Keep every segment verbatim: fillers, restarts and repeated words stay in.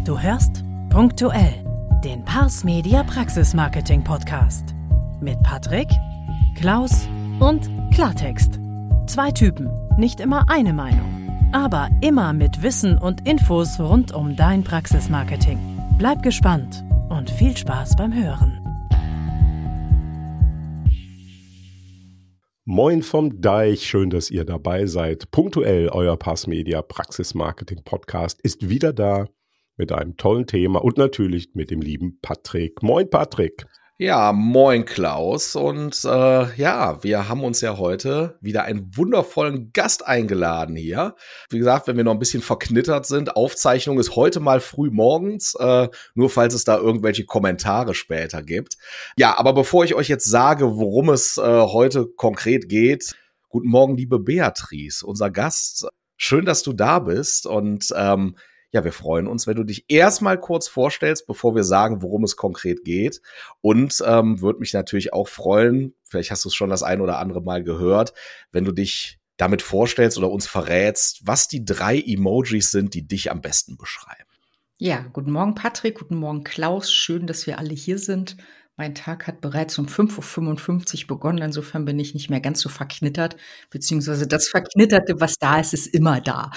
Du hörst Punktuell, den Pars Media Praxis Marketing Podcast. Mit Patrick, Klaus und Klartext. Zwei Typen, nicht immer eine Meinung, aber immer mit Wissen und Infos rund um dein Praxismarketing. Bleib gespannt und viel Spaß beim Hören. Moin vom Deich, schön, dass ihr dabei seid. Punktuell, euer Pars Media Praxis Marketing Podcast ist wieder da mit einem tollen Thema und natürlich mit dem lieben Patrick. Moin Patrick. Ja, moin Klaus, und äh, ja, wir haben uns ja heute wieder einen wundervollen Gast eingeladen hier. Wie gesagt, wenn wir noch ein bisschen verknittert sind, Aufzeichnung ist heute mal früh morgens, äh, nur falls es da irgendwelche Kommentare später gibt. Ja, aber bevor ich euch jetzt sage, worum es äh, heute konkret geht, guten Morgen, liebe Beatrice, unser Gast. Schön, dass du da bist, und ähm, ja, wir freuen uns, wenn du dich erstmal kurz vorstellst, bevor wir sagen, worum es konkret geht. Und ähm, würde mich natürlich auch freuen, vielleicht hast du es schon das ein oder andere Mal gehört, wenn du dich damit vorstellst oder uns verrätst, was die drei Emojis sind, die dich am besten beschreiben. Ja, guten Morgen Patrick, guten Morgen Klaus. Schön, dass wir alle hier sind. Mein Tag hat bereits um fünf Uhr fünfundfünfzig begonnen, insofern bin ich nicht mehr ganz so verknittert, beziehungsweise das Verknitterte, was da ist, ist immer da.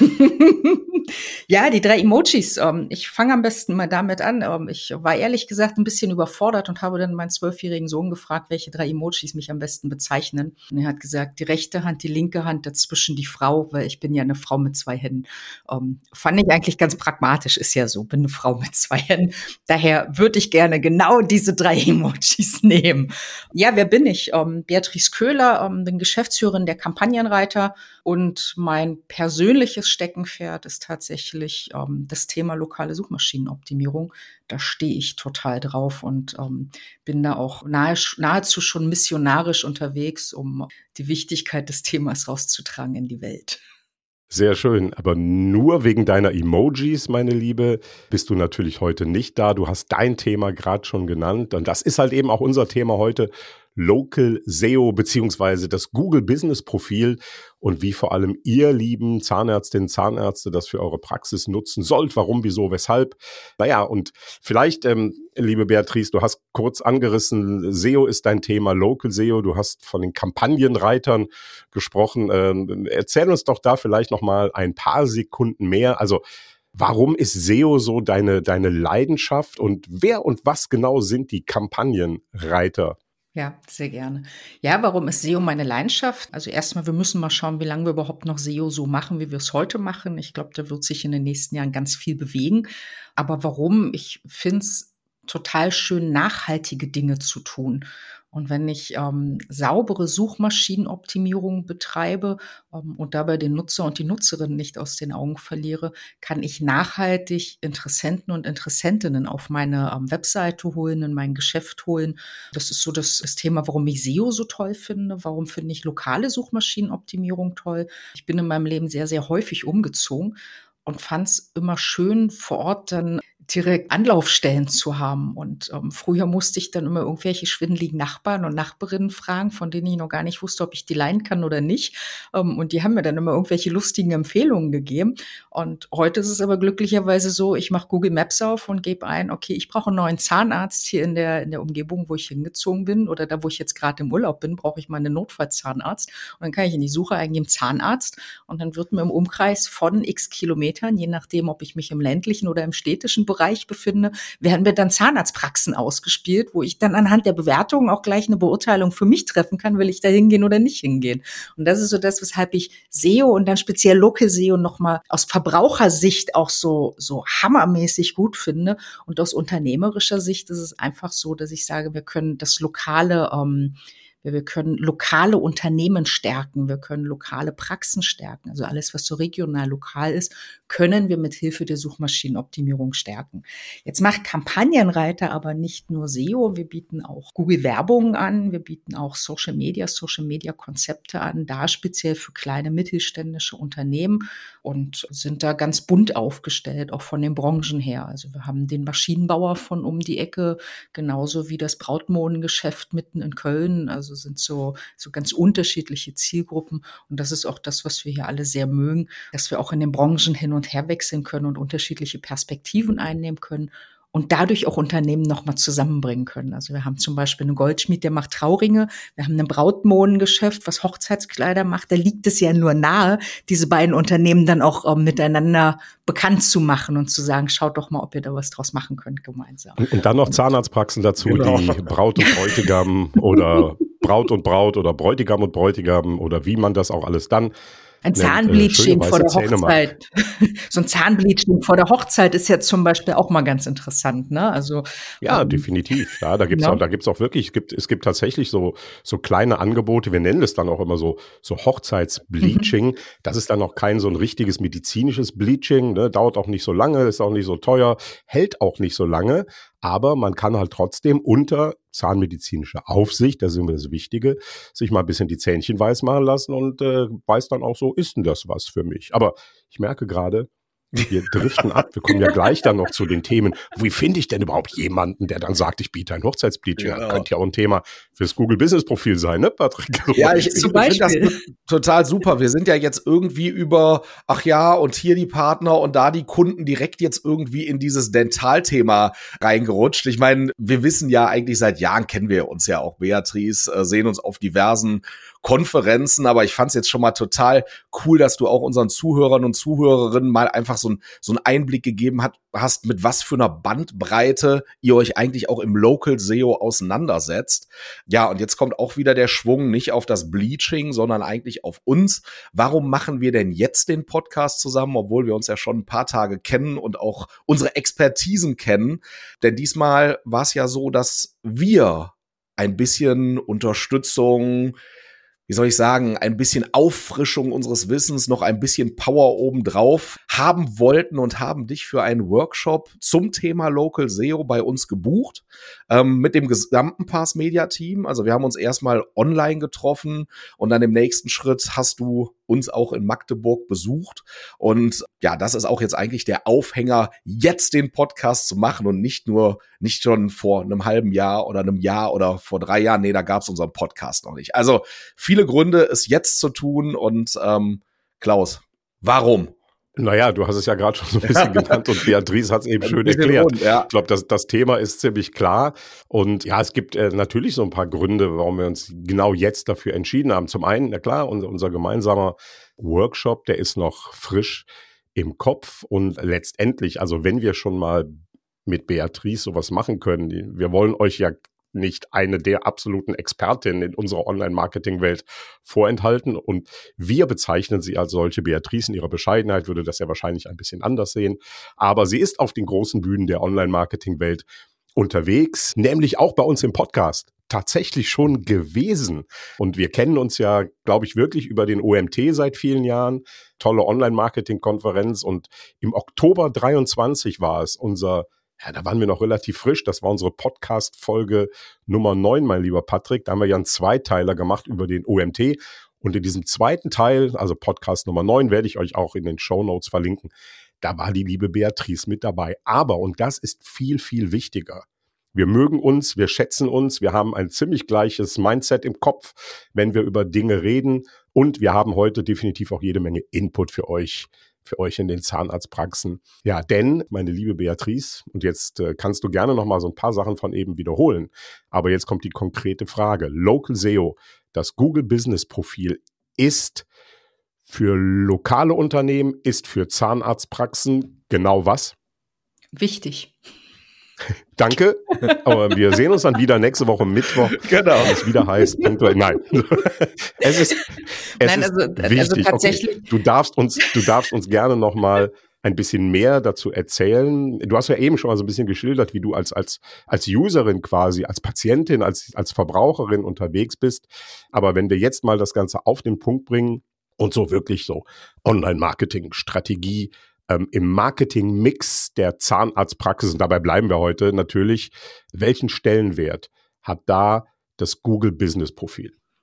Ja, die drei Emojis. Ähm, ich fange am besten mal damit an. Ähm, ich war ehrlich gesagt ein bisschen überfordert und habe dann meinen zwölfjährigen Sohn gefragt, welche drei Emojis mich am besten bezeichnen. Und er hat gesagt, die rechte Hand, die linke Hand, dazwischen die Frau, weil ich bin ja eine Frau mit zwei Händen. Ähm, fand ich eigentlich ganz pragmatisch, ist ja so, bin eine Frau mit zwei Händen. Daher würde ich gerne genau diese drei Emojis nehmen. Ja, wer bin ich? Ähm, Beatrice Köhler, ähm, bin Geschäftsführerin der Kampagnenreiter, und mein persönliches Steckenpferd ist tatsächlich ähm, das Thema lokale Suchmaschinenoptimierung. Da stehe ich total drauf und ähm, bin da auch nahe, nahezu schon missionarisch unterwegs, um die Wichtigkeit des Themas rauszutragen in die Welt. Sehr schön, aber nur wegen deiner Emojis, meine Liebe, bist du natürlich heute nicht da. Du hast dein Thema gerade schon genannt, und das ist halt eben auch unser Thema heute, Local S E O beziehungsweise das Google Business Profil, und wie vor allem ihr lieben Zahnärztinnen, Zahnärzte das für eure Praxis nutzen sollt. Warum, wieso, weshalb? Naja, und vielleicht, ähm, liebe Beatrice, du hast kurz angerissen, S E O ist dein Thema, Local S E O. Du hast von den Kampagnenreitern gesprochen. Ähm, erzähl uns doch da vielleicht noch mal ein paar Sekunden mehr. Also, warum ist S E O so deine, deine Leidenschaft, und wer und was genau sind die Kampagnenreiter? Ja, sehr gerne. Ja, warum ist S E O meine Leidenschaft? Also erstmal, wir müssen mal schauen, wie lange wir überhaupt noch S E O so machen, wie wir es heute machen. Ich glaube, da wird sich in den nächsten Jahren ganz viel bewegen. Aber warum? Ich finde es total schön, nachhaltige Dinge zu tun. Und wenn ich ähm, saubere Suchmaschinenoptimierung betreibe ähm, und dabei den Nutzer und die Nutzerin nicht aus den Augen verliere, kann ich nachhaltig Interessenten und Interessentinnen auf meine ähm, Webseite holen, in mein Geschäft holen. Das ist so das, das Thema, warum ich S E O so toll finde. Warum finde ich lokale Suchmaschinenoptimierung toll? Ich bin in meinem Leben sehr, sehr häufig umgezogen und fand es immer schön, vor Ort dann direkt Anlaufstellen zu haben. Und ähm, früher musste ich dann immer irgendwelche schwindeligen Nachbarn und Nachbarinnen fragen, von denen ich noch gar nicht wusste, ob ich die leihen kann oder nicht. Ähm, und die haben mir dann immer irgendwelche lustigen Empfehlungen gegeben. Und heute ist es aber glücklicherweise so, ich mache Google Maps auf und gebe ein, okay, ich brauche einen neuen Zahnarzt hier in der, in der Umgebung, wo ich hingezogen bin, oder da, wo ich jetzt gerade im Urlaub bin, brauche ich mal einen Notfallzahnarzt. Und dann kann ich in die Suche eingeben Zahnarzt, und dann wird mir im Umkreis von x Kilometern, je nachdem, ob ich mich im ländlichen oder im städtischen Bereich befinde, werden mir dann Zahnarztpraxen ausgespielt, wo ich dann anhand der Bewertungen auch gleich eine Beurteilung für mich treffen kann, will ich da hingehen oder nicht hingehen. Und das ist so das, weshalb ich S E O und dann speziell Local S E O nochmal aus Verbrauchersicht auch so, so hammermäßig gut finde. Und aus unternehmerischer Sicht ist es einfach so, dass ich sage, wir können das lokale ähm, Wir können lokale Unternehmen stärken, wir können lokale Praxen stärken. Also alles, was so regional lokal ist, können wir mit Hilfe der Suchmaschinenoptimierung stärken. Jetzt macht Kampagnenreiter aber nicht nur S E O, wir bieten auch Google-Werbung an, wir bieten auch Social Media, Social Media Konzepte an, da speziell für kleine mittelständische Unternehmen, und sind da ganz bunt aufgestellt, auch von den Branchen her. Also wir haben den Maschinenbauer von um die Ecke, genauso wie das Brautmodengeschäft mitten in Köln, also sind so, so ganz unterschiedliche Zielgruppen. Und das ist auch das, was wir hier alle sehr mögen, dass wir auch in den Branchen hin und her wechseln können und unterschiedliche Perspektiven einnehmen können. Und dadurch auch Unternehmen nochmal zusammenbringen können. Also wir haben zum Beispiel einen Goldschmied, der macht Trauringe. Wir haben ein Brautmodengeschäft, was Hochzeitskleider macht. Da liegt es ja nur nahe, diese beiden Unternehmen dann auch äh, miteinander bekannt zu machen und zu sagen, schaut doch mal, ob ihr da was draus machen könnt gemeinsam. Und, und dann noch Zahnarztpraxen dazu, genau. Die Braut und Bräutigam oder Braut und Braut oder Bräutigam und Bräutigam oder wie man das auch alles dann Ein Zahnbleaching vor der Hochzeit. So ein Zahnbleaching vor der Hochzeit ist ja zum Beispiel auch mal ganz interessant, ne? Also ja, ähm, definitiv. Ja, da gibt's ja. auch, da gibt's auch wirklich, es gibt, es gibt tatsächlich so so kleine Angebote. Wir nennen es dann auch immer so so Hochzeitsbleaching. Mhm. Das ist dann auch kein so ein richtiges medizinisches Bleaching. Ne? Dauert auch nicht so lange, ist auch nicht so teuer, hält auch nicht so lange. Aber man kann halt trotzdem unter zahnmedizinischer Aufsicht, das ist immer das Wichtige, sich mal ein bisschen die Zähnchen weiß machen lassen und äh, weiß dann auch so, ist denn das was für mich? Aber ich merke gerade, wir driften ab. Wir kommen ja gleich dann noch zu den Themen. Wie finde ich denn überhaupt jemanden, der dann sagt, ich biete ein Hochzeitsbleaching an? Ja. Könnte ja auch ein Thema fürs Google-Business-Profil sein, ne, Patrick? Ja, ich, ich, ich finde das total super. Wir sind ja jetzt irgendwie über, ach ja, und hier die Partner und da die Kunden direkt jetzt irgendwie in dieses Dentalthema reingerutscht. Ich meine, wir wissen ja eigentlich seit Jahren, kennen wir uns ja auch, Beatrice, äh, sehen uns auf diversen Konferenzen, aber ich fand es jetzt schon mal total cool, dass du auch unseren Zuhörern und Zuhörerinnen mal einfach so, ein, so einen Einblick gegeben hat, hast, mit was für einer Bandbreite ihr euch eigentlich auch im Local S E O auseinandersetzt. Ja, und jetzt kommt auch wieder der Schwung nicht auf das Bleaching, sondern eigentlich auf uns. Warum machen wir denn jetzt den Podcast zusammen, obwohl wir uns ja schon ein paar Tage kennen und auch unsere Expertisen kennen? Denn diesmal war es ja so, dass wir ein bisschen Unterstützung, wie soll ich sagen, ein bisschen Auffrischung unseres Wissens, noch ein bisschen Power obendrauf haben wollten und haben dich für einen Workshop zum Thema Local S E O bei uns gebucht, ähm, mit dem gesamten Pars Media Team. Also wir haben uns erstmal online getroffen und dann im nächsten Schritt hast du uns auch in Magdeburg besucht. Und ja, das ist auch jetzt eigentlich der Aufhänger, jetzt den Podcast zu machen und nicht nur, nicht schon vor einem halben Jahr oder einem Jahr oder vor drei Jahren. Nee, da gab es unseren Podcast noch nicht. Also viele Gründe, es jetzt zu tun. Und ähm, Klaus, warum? Naja, du hast es ja gerade schon so ein bisschen genannt und Beatrice hat es eben schön erklärt. Rund, ja. Ich glaube, das, das Thema ist ziemlich klar. Und ja, es gibt äh, natürlich so ein paar Gründe, warum wir uns genau jetzt dafür entschieden haben. Zum einen, na klar, unser, unser gemeinsamer Workshop, der ist noch frisch im Kopf. Und letztendlich, also wenn wir schon mal mit Beatrice sowas machen können, wir wollen euch ja nicht eine der absoluten Expertinnen in unserer Online-Marketing-Welt vorenthalten. Und wir bezeichnen sie als solche. Beatrice in ihrer Bescheidenheit würde das ja wahrscheinlich ein bisschen anders sehen. Aber sie ist auf den großen Bühnen der Online-Marketing-Welt unterwegs, nämlich auch bei uns im Podcast. Tatsächlich schon gewesen. Und wir kennen uns ja, glaube ich, wirklich über den O M T seit vielen Jahren. Tolle Online-Marketing-Konferenz. Und im Oktober dreiundzwanzig war es unser Ja, da waren wir noch relativ frisch. Das war unsere Podcast-Folge Nummer neun, mein lieber Patrick. Da haben wir ja einen Zweiteiler gemacht über den O M T. Und in diesem zweiten Teil, also Podcast Nummer neun, werde ich euch auch in den Shownotes verlinken. Da war die liebe Beatrice mit dabei. Aber, und das ist viel, viel wichtiger, wir mögen uns, wir schätzen uns, wir haben ein ziemlich gleiches Mindset im Kopf, wenn wir über Dinge reden. Und wir haben heute definitiv auch jede Menge Input für euch. für euch in den Zahnarztpraxen. Ja, denn, meine liebe Beatrice, und jetzt äh, kannst du gerne noch mal so ein paar Sachen von eben wiederholen, aber jetzt kommt die konkrete Frage. Local S E O, das Google Business Profil ist für lokale Unternehmen, ist für Zahnarztpraxen genau was? Wichtig. Danke, aber wir sehen uns dann wieder nächste Woche Mittwoch, genau. wenn es wieder heißt, nein, es ist, es nein, also, ist wichtig. Also tatsächlich. Okay. Du darfst uns, du darfst uns gerne noch mal ein bisschen mehr dazu erzählen. Du hast ja eben schon mal so ein bisschen geschildert, wie du als, als, als Userin quasi, als Patientin, als, als Verbraucherin unterwegs bist. Aber wenn wir jetzt mal das Ganze auf den Punkt bringen und so wirklich so Online-Marketing-Strategie, Ähm, im Marketing-Mix der Zahnarztpraxis, und dabei bleiben wir heute natürlich, welchen Stellenwert hat da das Google-Business-Profil?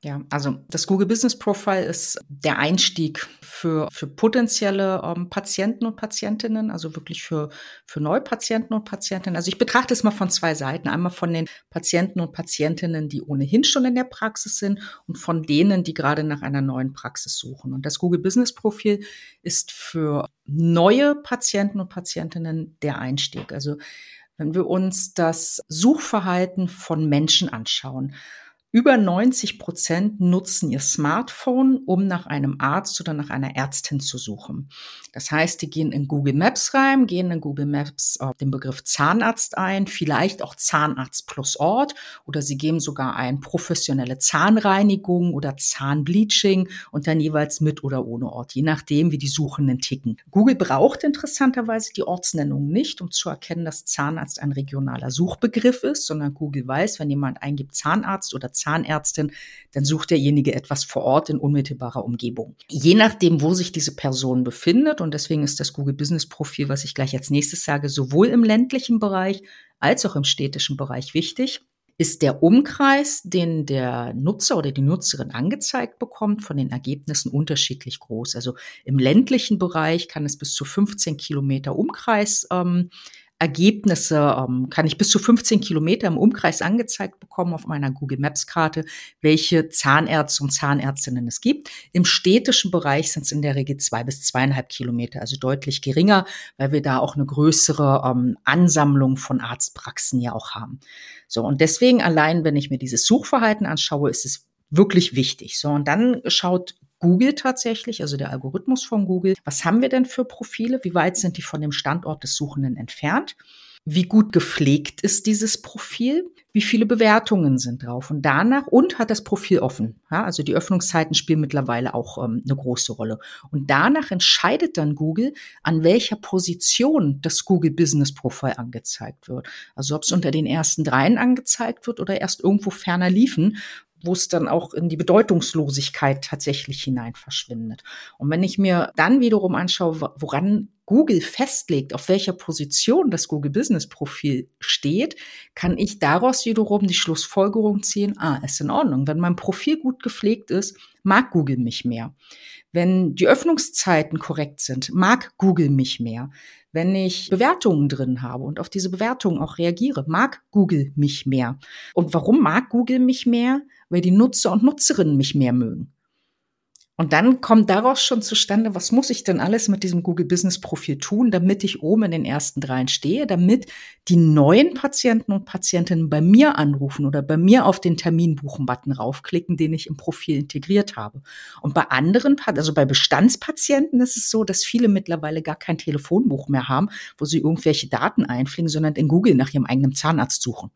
Ja, also das Google Business Profile ist der Einstieg für, für potenzielle ähm, Patienten und Patientinnen, also wirklich für, für Neupatienten und Patientinnen. Also ich betrachte es mal von zwei Seiten. Einmal von den Patienten und Patientinnen, die ohnehin schon in der Praxis sind und von denen, die gerade nach einer neuen Praxis suchen. Und das Google Business Profil ist für neue Patienten und Patientinnen der Einstieg. Also wenn wir uns das Suchverhalten von Menschen anschauen, über neunzig Prozent nutzen ihr Smartphone, um nach einem Arzt oder nach einer Ärztin zu suchen. Das heißt, die gehen in Google Maps rein, gehen in Google Maps äh, den Begriff Zahnarzt ein, vielleicht auch Zahnarzt plus Ort, oder sie geben sogar ein professionelle Zahnreinigung oder Zahnbleaching und dann jeweils mit oder ohne Ort, je nachdem, wie die Suchenden ticken. Google braucht interessanterweise die Ortsnennung nicht, um zu erkennen, dass Zahnarzt ein regionaler Suchbegriff ist, sondern Google weiß, wenn jemand eingibt Zahnarzt oder Zahnärztin, dann sucht derjenige etwas vor Ort in unmittelbarer Umgebung. Je nachdem, wo sich diese Person befindet, und deswegen ist das Google Business Profil, was ich gleich als nächstes sage, sowohl im ländlichen Bereich als auch im städtischen Bereich wichtig, ist der Umkreis, den der Nutzer oder die Nutzerin angezeigt bekommt, von den Ergebnissen unterschiedlich groß. Also im ländlichen Bereich kann es bis zu fünfzehn Kilometer Umkreis ähm, Ergebnisse ähm, kann ich bis zu fünfzehn Kilometer im Umkreis angezeigt bekommen auf meiner Google Maps Karte, welche Zahnärzte und Zahnärztinnen es gibt. Im städtischen Bereich sind es in der Regel zwei bis zweieinhalb Kilometer, also deutlich geringer, weil wir da auch eine größere ähm, Ansammlung von Arztpraxen ja auch haben. So, und deswegen allein, wenn ich mir dieses Suchverhalten anschaue, ist es wirklich wichtig. So, und dann schaut Google tatsächlich, also der Algorithmus von Google, was haben wir denn für Profile? Wie weit sind die von dem Standort des Suchenden entfernt? Wie gut gepflegt ist dieses Profil? Wie viele Bewertungen sind drauf? Und danach, und hat das Profil offen? Ja, also die Öffnungszeiten spielen mittlerweile auch ähm, eine große Rolle. Und danach entscheidet dann Google, an welcher Position das Google Business Profile angezeigt wird. Also ob es unter den ersten dreien angezeigt wird oder erst irgendwo ferner liefen, wo es dann auch in die Bedeutungslosigkeit tatsächlich hinein verschwindet. Und wenn ich mir dann wiederum anschaue, woran Google festlegt, auf welcher Position das Google Business Profil steht, kann ich daraus wiederum die Schlussfolgerung ziehen, ah, ist in Ordnung. Wenn mein Profil gut gepflegt ist, mag Google mich mehr. Wenn die Öffnungszeiten korrekt sind, mag Google mich mehr. Wenn ich Bewertungen drin habe und auf diese Bewertungen auch reagiere, mag Google mich mehr. Und warum mag Google mich mehr? Weil die Nutzer und Nutzerinnen mich mehr mögen. Und dann kommt daraus schon zustande, was muss ich denn alles mit diesem Google Business Profil tun, damit ich oben in den ersten dreien stehe, damit die neuen Patienten und Patientinnen bei mir anrufen oder bei mir auf den Terminbuchen-Button raufklicken, den ich im Profil integriert habe. Und bei anderen, also bei Bestandspatienten ist es so, dass viele mittlerweile gar kein Telefonbuch mehr haben, wo sie irgendwelche Daten einpflegen, sondern in Google nach ihrem eigenen Zahnarzt suchen.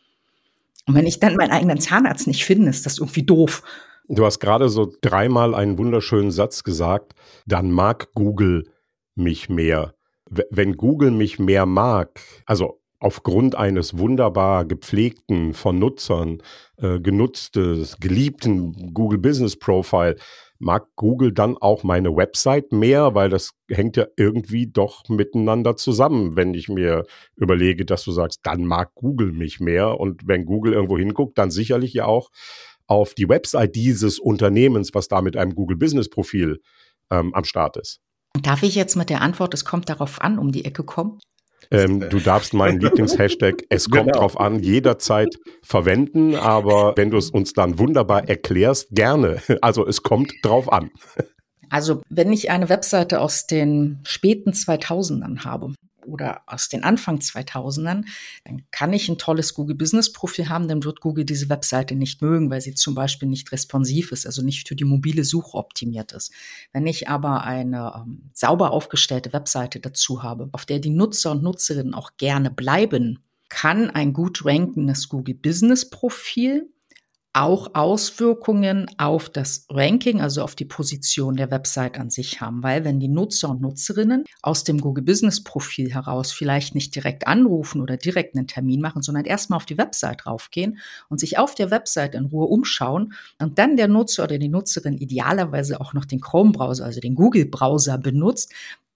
Und wenn ich dann meinen eigenen Zahnarzt nicht finde, ist das irgendwie doof. Du hast gerade so dreimal einen wunderschönen Satz gesagt, dann mag Google mich mehr. W- wenn Google mich mehr mag, also aufgrund eines wunderbar gepflegten, von Nutzern äh, genutztes, geliebten Google Business Profile, mag Google dann auch meine Website mehr, weil das hängt ja irgendwie doch miteinander zusammen, wenn ich mir überlege, dass du sagst, dann mag Google mich mehr. Und wenn Google irgendwo hinguckt, dann sicherlich ja auch auf die Website dieses Unternehmens, was da mit einem Google Business Profil ähm, am Start ist. Darf ich jetzt mit der Antwort, es kommt darauf an, um die Ecke kommen? Ähm, du darfst meinen Lieblingshashtag, es kommt genau. drauf an, jederzeit verwenden, aber wenn du es uns dann wunderbar erklärst, gerne. Also es kommt drauf an. Also wenn ich eine Webseite aus den späten zweitausendern habe oder aus den Anfang zweitausendern, dann kann ich ein tolles Google Business Profil haben, dann wird Google diese Webseite nicht mögen, weil sie zum Beispiel nicht responsiv ist, also nicht für die mobile Suche optimiert ist. Wenn ich aber eine ähm, sauber aufgestellte Webseite dazu habe, auf der die Nutzer und Nutzerinnen auch gerne bleiben, kann ein gut rankendes Google Business Profil auch Auswirkungen auf das Ranking, also auf die Position der Website an sich haben. Weil wenn die Nutzer und Nutzerinnen aus dem Google Business Profil heraus vielleicht nicht direkt anrufen oder direkt einen Termin machen, sondern erstmal auf die Website raufgehen und sich auf der Website in Ruhe umschauen und dann der Nutzer oder die Nutzerin idealerweise auch noch den Chrome-Browser, also den Google-Browser benutzt,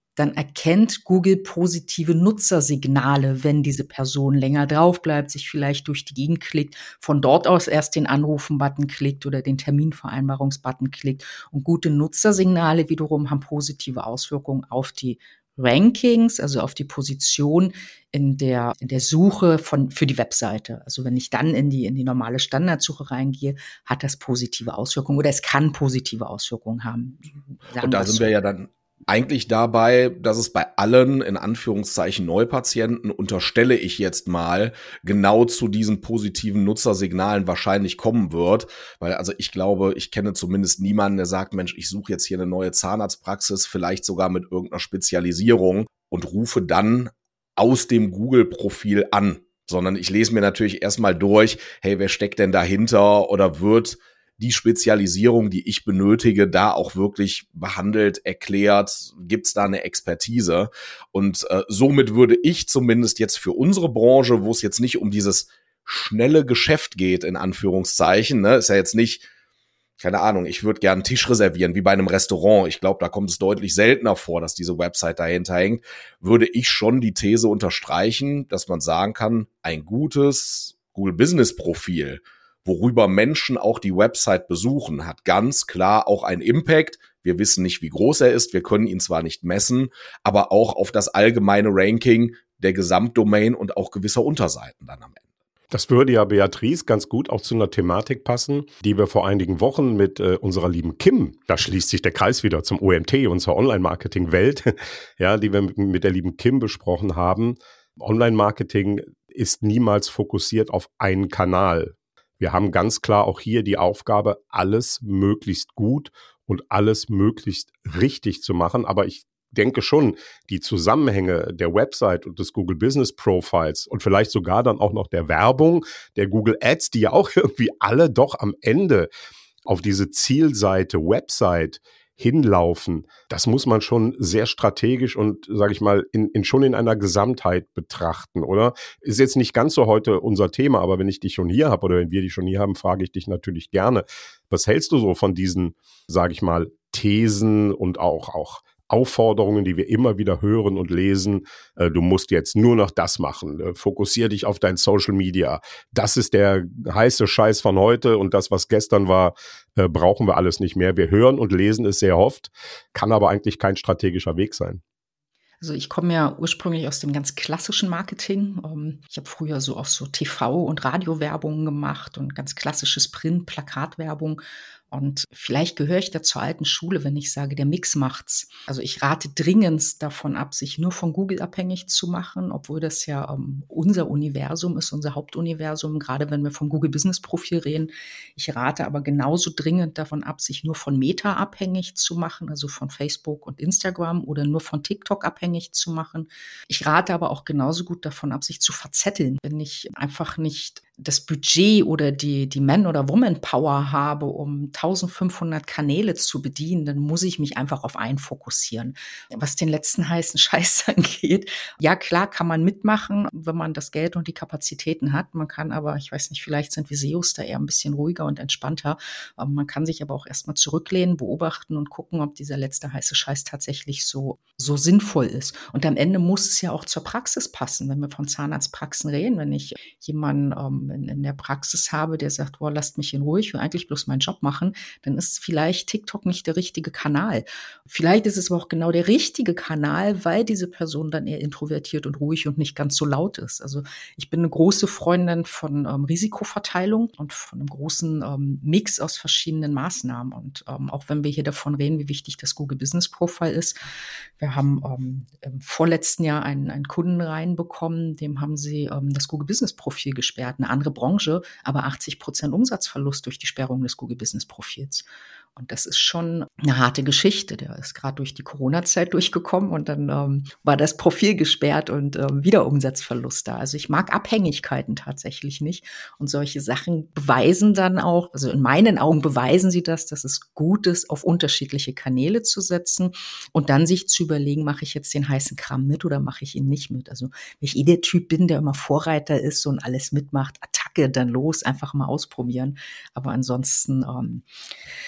dann erkennt Google positive Nutzersignale, wenn diese Person länger drauf bleibt, sich vielleicht durch die Gegend klickt, von dort aus erst den Anrufen-Button klickt oder den Terminvereinbarungs-Button klickt. Und gute Nutzersignale wiederum haben positive Auswirkungen auf die Rankings, also auf die Position in der, in der Suche von, für die Webseite. Also wenn ich dann in die, in die normale Standardsuche reingehe, hat das positive Auswirkungen oder es kann positive Auswirkungen haben. Und da sind so. wir ja dann eigentlich dabei, dass es bei allen, in Anführungszeichen, Neupatienten, unterstelle ich jetzt mal, genau zu diesen positiven Nutzersignalen wahrscheinlich kommen wird. Weil also ich glaube, ich kenne zumindest niemanden, der sagt, Mensch, ich suche jetzt hier eine neue Zahnarztpraxis, vielleicht sogar mit irgendeiner Spezialisierung und rufe dann aus dem Google-Profil an. Sondern ich lese mir natürlich erstmal durch, hey, wer steckt denn dahinter oder wird die Spezialisierung, die ich benötige, da auch wirklich behandelt, erklärt, gibt's da eine Expertise? Und äh, somit würde ich zumindest jetzt für unsere Branche, wo es jetzt nicht um dieses schnelle Geschäft geht, in Anführungszeichen, ne, ist ja jetzt nicht, keine Ahnung, ich würde gerne einen Tisch reservieren, wie bei einem Restaurant. Ich glaube, da kommt es deutlich seltener vor, dass diese Website dahinter hängt. Würde ich schon die These unterstreichen, dass man sagen kann, ein gutes Google Business Profil, worüber Menschen auch die Website besuchen, hat ganz klar auch einen Impact. Wir wissen nicht, wie groß er ist, wir können ihn zwar nicht messen, aber auch auf das allgemeine Ranking der Gesamtdomain und auch gewisser Unterseiten dann am Ende. Das würde ja, Beatrice, ganz gut auch zu einer Thematik passen, die wir vor einigen Wochen mit äh, unserer lieben Kim, da schließt sich der Kreis wieder zum O M T, unserer Online-Marketing-Welt, ja, die wir mit der lieben Kim besprochen haben. Online-Marketing ist niemals fokussiert auf einen Kanal. Wir haben ganz klar auch hier die Aufgabe, alles möglichst gut und alles möglichst richtig zu machen. Aber ich denke schon, die Zusammenhänge der Website und des Google Business Profiles und vielleicht sogar dann auch noch der Werbung, der Google Ads, die ja auch irgendwie alle doch am Ende auf diese Zielseite Website hinlaufen, das muss man schon sehr strategisch und, sage ich mal, in, in schon in einer Gesamtheit betrachten, oder? Ist jetzt nicht ganz so heute unser Thema, aber wenn ich dich schon hier habe oder wenn wir dich schon hier haben, frage ich dich natürlich gerne, was hältst du so von diesen, sage ich mal, Thesen und auch, auch Aufforderungen, die wir immer wieder hören und lesen, äh, du musst jetzt nur noch das machen, äh, fokussier dich auf dein Social Media, das ist der heiße Scheiß von heute und das, was gestern war, äh, brauchen wir alles nicht mehr. Wir hören und lesen es sehr oft, kann aber eigentlich kein strategischer Weg sein. Also ich komme ja ursprünglich aus dem ganz klassischen Marketing. Ich habe früher so auch so T V- und Radiowerbung gemacht und ganz klassisches Print, Plakatwerbung. Und vielleicht gehöre ich da zur alten Schule, wenn ich sage, der Mix macht's. Also ich rate dringend davon ab, sich nur von Google abhängig zu machen, obwohl das ja ähm, unser Universum ist, unser Hauptuniversum, gerade wenn wir vom Google Business Profil reden. Ich rate aber genauso dringend davon ab, sich nur von Meta abhängig zu machen, also von Facebook und Instagram oder nur von TikTok abhängig zu machen. Ich rate aber auch genauso gut davon ab, sich zu verzetteln, wenn ich einfach nicht das Budget oder die, die Man- oder Woman-Power habe, um eintausendfünfhundert Kanäle zu bedienen, dann muss ich mich einfach auf einen fokussieren. Was den letzten heißen Scheiß angeht, ja klar kann man mitmachen, wenn man das Geld und die Kapazitäten hat. Man kann aber, ich weiß nicht, vielleicht sind wir S E Os da eher ein bisschen ruhiger und entspannter. Man kann sich aber auch erstmal zurücklehnen, beobachten und gucken, ob dieser letzte heiße Scheiß tatsächlich so, so sinnvoll ist. Und am Ende muss es ja auch zur Praxis passen, wenn wir von Zahnarztpraxen reden. Wenn ich jemanden ähm, in, in der Praxis habe, der sagt, boah, lasst mich in Ruhe, ich will eigentlich bloß meinen Job machen, dann ist vielleicht TikTok nicht der richtige Kanal. Vielleicht ist es aber auch genau der richtige Kanal, weil diese Person dann eher introvertiert und ruhig und nicht ganz so laut ist. Also ich bin eine große Freundin von ähm, Risikoverteilung und von einem großen ähm, Mix aus verschiedenen Maßnahmen. Und ähm, auch wenn wir hier davon reden, wie wichtig das Google Business Profile ist, wir haben ähm, im vorletzten Jahr einen, einen Kunden reinbekommen, dem haben sie ähm, das Google Business Profil gesperrt, eine andere Branche, aber achtzig Prozent Umsatzverlust durch die Sperrung des Google Business Profils. Und das ist schon eine harte Geschichte. Der ist gerade durch die Corona-Zeit durchgekommen und dann ähm, war das Profil gesperrt und ähm, wieder Umsatzverlust da. Also ich mag Abhängigkeiten tatsächlich nicht. Und solche Sachen beweisen dann auch, also in meinen Augen beweisen sie das, dass es gut ist, auf unterschiedliche Kanäle zu setzen und dann sich zu überlegen, mache ich jetzt den heißen Kram mit oder mache ich ihn nicht mit. Also wenn ich eh der Typ bin, der immer Vorreiter ist und alles mitmacht, Attacke, dann los, einfach mal ausprobieren. Aber ansonsten ähm,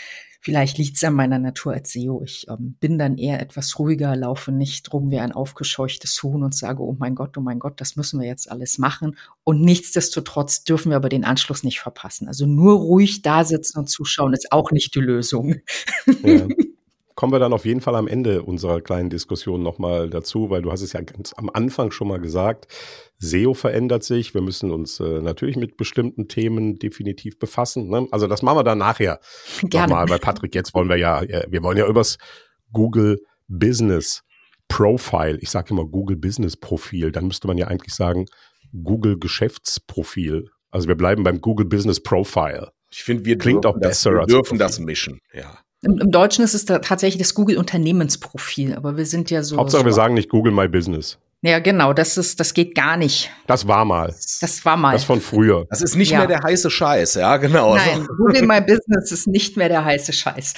Vielleicht liegt es an meiner Natur als S E O. Ich ähm, bin dann eher etwas ruhiger, laufe nicht rum wie ein aufgescheuchtes Huhn und sage, oh mein Gott, oh mein Gott, das müssen wir jetzt alles machen. Und nichtsdestotrotz dürfen wir aber den Anschluss nicht verpassen. Also nur ruhig da sitzen und zuschauen ist auch nicht die Lösung. Ja. Kommen wir dann auf jeden Fall am Ende unserer kleinen Diskussion nochmal dazu, weil du hast es ja ganz am Anfang schon mal gesagt, S E O verändert sich, wir müssen uns äh, natürlich mit bestimmten Themen definitiv befassen. Ne? Also das machen wir dann nachher nochmal, weil Patrick, jetzt wollen wir ja, wir wollen ja übers Google Business Profile, ich sage immer Google Business Profil, dann müsste man ja eigentlich sagen Google Geschäftsprofil. Also wir bleiben beim Google Business Profile. Ich finde, wir Klingt auch das, besser wir als dürfen Profil. das mischen, ja. Im, Im Deutschen ist es da tatsächlich das Google-Unternehmensprofil, aber wir sind ja so. Hauptsache, so wir sagen nicht Google My Business. Ja, genau, das ist, das geht gar nicht. Das war mal. Das war mal. Das von früher. Das ist nicht Ja. mehr der heiße Scheiß, ja, genau. Nein, Also, Google My Business ist nicht mehr der heiße Scheiß.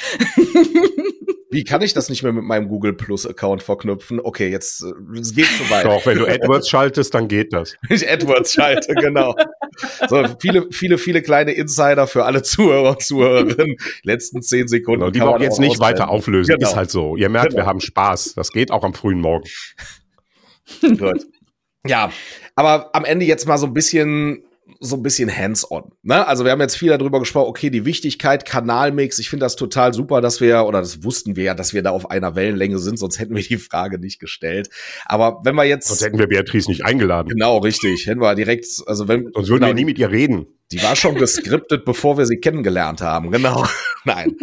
wie kann ich das nicht mehr mit meinem Google Plus Account verknüpfen? Okay, jetzt äh, es geht zu weit. Doch, wenn du AdWords schaltest, dann geht das. Ich AdWords schalte, genau. So, viele, viele, viele kleine Insider für alle Zuhörer und Zuhörerinnen. Letzten zehn Sekunden. Genau, die kann wir man auch jetzt auch nicht ausblenden. weiter auflösen. Genau. Ist halt so. Ihr merkt, Genau. wir haben Spaß. Das geht auch am frühen Morgen. Gut. Ja, aber am Ende jetzt mal so ein bisschen so ein bisschen hands-on. Ne? Also wir haben jetzt viel darüber gesprochen, okay, die Wichtigkeit, Kanalmix, ich finde das total super, dass wir, oder das wussten wir ja, dass wir da auf einer Wellenlänge sind, sonst hätten wir die Frage nicht gestellt. Aber wenn wir jetzt... Sonst hätten wir Beatrice nicht eingeladen. Genau, richtig. Hätten wir direkt, also wenn... Sonst würden genau, wir nie mit ihr reden. Die war schon geskriptet, bevor wir sie kennengelernt haben. Genau. Nein.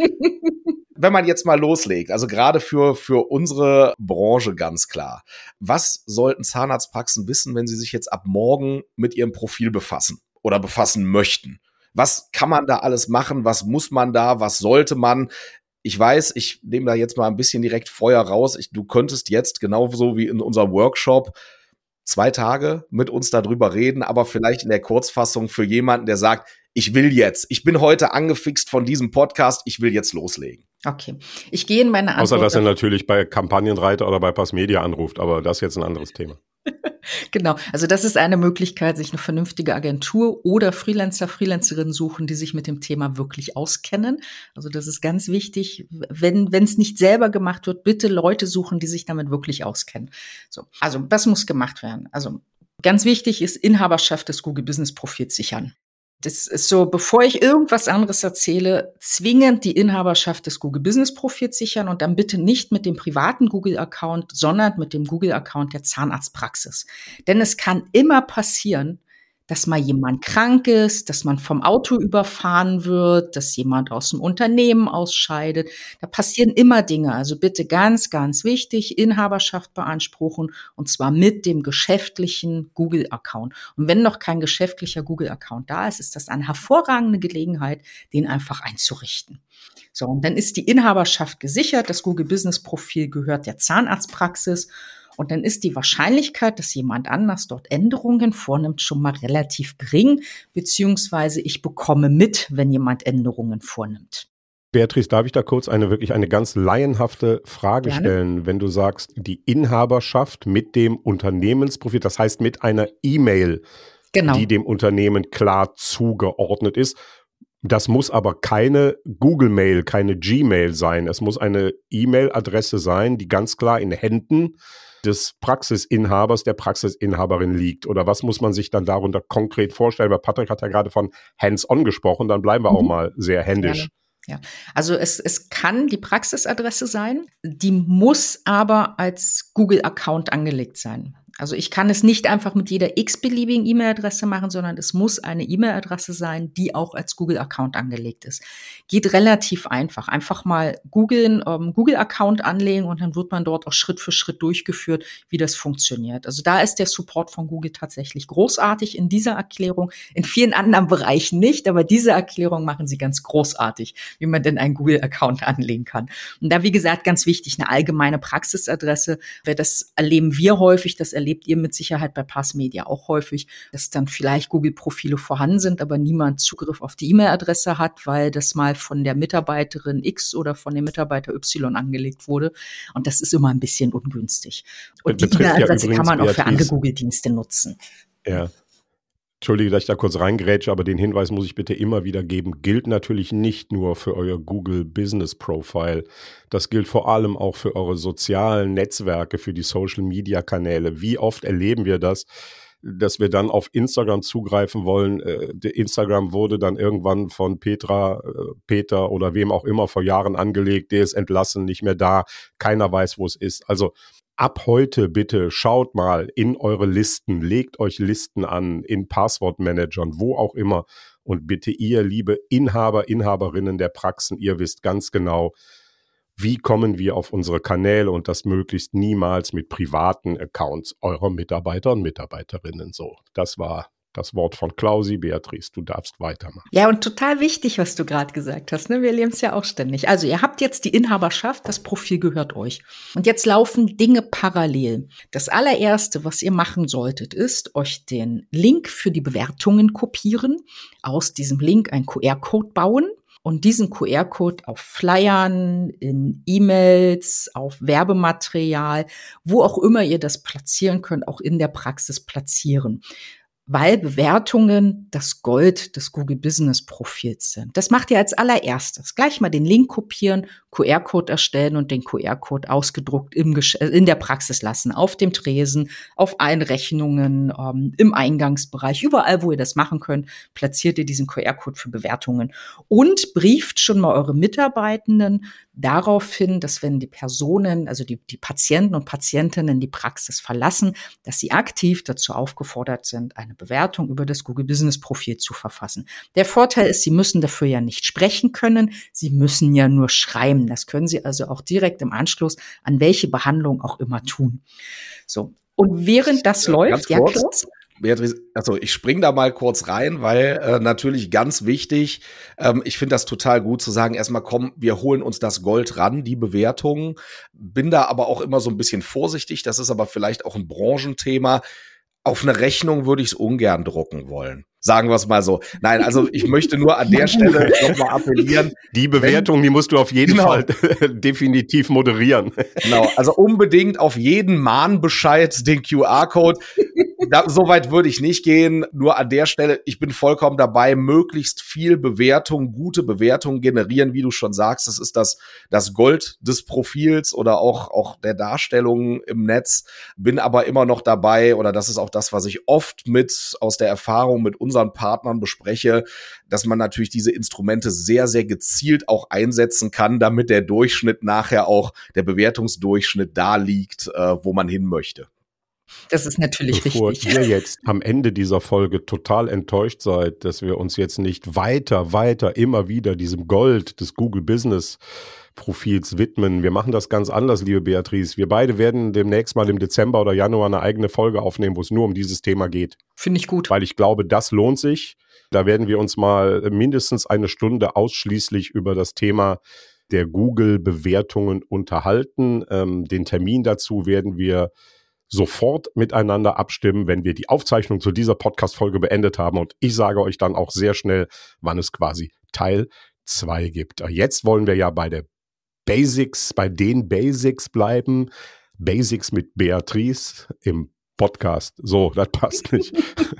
Wenn man jetzt mal loslegt, also gerade für, für unsere Branche ganz klar. Was sollten Zahnarztpraxen wissen, wenn sie sich jetzt ab morgen mit ihrem Profil befassen oder befassen möchten? Was kann man da alles machen? Was muss man da? Was sollte man? Ich weiß, ich nehme da jetzt mal ein bisschen direkt Feuer raus. Ich, du könntest jetzt genauso wie in unserem Workshop zwei Tage mit uns darüber reden, aber vielleicht in der Kurzfassung für jemanden, der sagt, ich will jetzt, ich bin heute angefixt von diesem Podcast, ich will jetzt loslegen. Okay, ich gehe in meine Antwort. Außer, dass er natürlich bei Kampagnenreiter oder bei Passmedia anruft, aber das ist jetzt ein anderes Thema. Genau, also das ist eine Möglichkeit, sich eine vernünftige Agentur oder Freelancer, Freelancerinnen suchen, die sich mit dem Thema wirklich auskennen. Also das ist ganz wichtig, wenn wenn es nicht selber gemacht wird, bitte Leute suchen, die sich damit wirklich auskennen. So, also das muss gemacht werden. Also ganz wichtig ist Inhaberschaft des Google Business Profils sichern. Das ist so, bevor ich irgendwas anderes erzähle, zwingend die Inhaberschaft des Google Business Profils sichern und dann bitte nicht mit dem privaten Google-Account, sondern mit dem Google-Account der Zahnarztpraxis. Denn es kann immer passieren, dass mal jemand krank ist, dass man vom Auto überfahren wird, dass jemand aus dem Unternehmen ausscheidet. Da passieren immer Dinge. Also bitte ganz, ganz wichtig, Inhaberschaft beanspruchen und zwar mit dem geschäftlichen Google-Account. Und wenn noch kein geschäftlicher Google-Account da ist, ist das eine hervorragende Gelegenheit, den einfach einzurichten. So, und dann ist die Inhaberschaft gesichert. Das Google-Business-Profil gehört der Zahnarztpraxis. Und dann ist die Wahrscheinlichkeit, dass jemand anders dort Änderungen vornimmt, schon mal relativ gering, beziehungsweise ich bekomme mit, wenn jemand Änderungen vornimmt. Beatrice, darf ich da kurz eine wirklich eine ganz laienhafte Frage Gerne. stellen, wenn du sagst, die Inhaberschaft mit dem Unternehmensprofil, das heißt mit einer E-Mail, Genau. die dem Unternehmen klar zugeordnet ist. Das muss aber keine Google-Mail, keine Gmail sein. Es muss eine E-Mail-Adresse sein, die ganz klar in Händen des Praxisinhabers, der Praxisinhaberin liegt. Oder was muss man sich dann darunter konkret vorstellen? Weil Patrick hat ja gerade von hands-on gesprochen, dann bleiben wir Mhm. auch mal sehr händisch. Gerne. Ja, also es, es kann die Praxisadresse sein, die muss aber als Google-Account angelegt sein. Also ich kann es nicht einfach mit jeder x-beliebigen E-Mail-Adresse machen, sondern es muss eine E-Mail-Adresse sein, die auch als Google-Account angelegt ist. Geht relativ einfach. Einfach mal googeln, ähm, Google-Account anlegen und dann wird man dort auch Schritt für Schritt durchgeführt, wie das funktioniert. Also da ist der Support von Google tatsächlich großartig in dieser Erklärung. In vielen anderen Bereichen nicht, aber diese Erklärung machen sie ganz großartig, wie man denn einen Google-Account anlegen kann. Und da, wie gesagt, ganz wichtig, eine allgemeine Praxisadresse. Das erleben wir häufig, das erlebt ihr mit Sicherheit bei Passmedia auch häufig, dass dann vielleicht Google-Profile vorhanden sind, aber niemand Zugriff auf die E-Mail-Adresse hat, weil das mal von der Mitarbeiterin X oder von dem Mitarbeiter Y angelegt wurde. Und das ist immer ein bisschen ungünstig. Und die Betrifft ja E-Mail-Adresse übrigens, kann man auch für Beatrice, andere Google-Dienste nutzen. Ja. Entschuldige, dass ich da kurz reingrätsche, aber den Hinweis muss ich bitte immer wieder geben. Gilt natürlich nicht nur für euer Google Business Profile. Das gilt vor allem auch für eure sozialen Netzwerke, für die Social Media Kanäle. Wie oft erleben wir das, dass wir dann auf Instagram zugreifen wollen? Äh, Instagram wurde dann irgendwann von Petra, äh, Peter oder wem auch immer vor Jahren angelegt. Der ist entlassen, nicht mehr da. Keiner weiß, wo es ist. Also ab heute bitte schaut mal in eure Listen, legt euch Listen an, in Passwortmanagern, wo auch immer. Und bitte ihr, liebe Inhaber, Inhaberinnen der Praxen, ihr wisst ganz genau, wie kommen wir auf unsere Kanäle und das möglichst niemals mit privaten Accounts eurer Mitarbeiter und Mitarbeiterinnen. So, das war das Wort von Klausi. Beatrice, du darfst weitermachen. Ja, und total wichtig, was du gerade gesagt hast. Ne? Wir erleben es ja auch ständig. Also ihr habt jetzt die Inhaberschaft, das Profil gehört euch. Und jetzt laufen Dinge parallel. Das allererste, was ihr machen solltet, ist euch den Link für die Bewertungen kopieren, aus diesem Link einen Q R-Code bauen und diesen Q R-Code auf Flyern, in E-Mails, auf Werbematerial, wo auch immer ihr das platzieren könnt, auch in der Praxis platzieren. Weil Bewertungen das Gold des Google Business Profils sind. Das macht ihr als allererstes. Gleich mal den Link kopieren, Q R-Code erstellen und den Q R-Code ausgedruckt im Gesch- in der Praxis lassen. Auf dem Tresen, auf Einrechnungen, ähm, im Eingangsbereich, überall, wo ihr das machen könnt, platziert ihr diesen Q R-Code für Bewertungen. Und brieft schon mal eure Mitarbeitenden darauf hin, dass wenn die Personen, also die, die Patienten und Patientinnen die Praxis verlassen, dass sie aktiv dazu aufgefordert sind, eine Bewertung über das Google Business Profil zu verfassen. Der Vorteil ist, sie müssen dafür ja nicht sprechen können, sie müssen ja nur schreiben. Das können sie also auch direkt im Anschluss an welche Behandlung auch immer tun. So. Und während das ja, läuft, ja, Klaus? Beatrice, also ich spring da mal kurz rein, weil äh, natürlich ganz wichtig, ähm, ich finde das total gut zu sagen, erstmal komm, wir holen uns das Gold ran, die Bewertungen, bin da aber auch immer so ein bisschen vorsichtig, das ist aber vielleicht auch ein Branchenthema. Auf eine Rechnung würde ich es ungern drucken wollen. Sagen wir es mal so. Nein, also ich möchte nur an der Stelle nochmal appellieren. Die Bewertung, wenn, die musst du auf jeden genau. Fall definitiv moderieren. Genau, also unbedingt auf jeden Mahnbescheid den Q R-Code. Da, so weit würde ich nicht gehen. Nur an der Stelle, ich bin vollkommen dabei, möglichst viel Bewertung, gute Bewertung generieren, wie du schon sagst. Das ist das, das Gold des Profils oder auch, auch der Darstellung im Netz. Bin aber immer noch dabei, oder das ist auch das, was ich oft mit aus der Erfahrung mit unseren Partnern bespreche, dass man natürlich diese Instrumente sehr, sehr gezielt auch einsetzen kann, damit der Durchschnitt nachher auch, der Bewertungsdurchschnitt da liegt, äh, wo man hin möchte. Das ist natürlich Bevor richtig. Bevor ihr jetzt am Ende dieser Folge total enttäuscht seid, dass wir uns jetzt nicht weiter, weiter immer wieder diesem Gold des Google Business Profils widmen. Wir machen das ganz anders, liebe Beatrice. Wir beide werden demnächst mal im Dezember oder Januar eine eigene Folge aufnehmen, wo es nur um dieses Thema geht. Finde ich gut. Weil ich glaube, das lohnt sich. Da werden wir uns mal mindestens eine Stunde ausschließlich über das Thema der Google-Bewertungen unterhalten. Ähm, den Termin dazu werden wir sofort miteinander abstimmen, wenn wir die Aufzeichnung zu dieser Podcast-Folge beendet haben. Und ich sage euch dann auch sehr schnell, wann es quasi Teil zwei gibt. Jetzt wollen wir ja bei der Basics, bei den Basics bleiben. Basics mit Beatrice im Podcast. So, das passt nicht.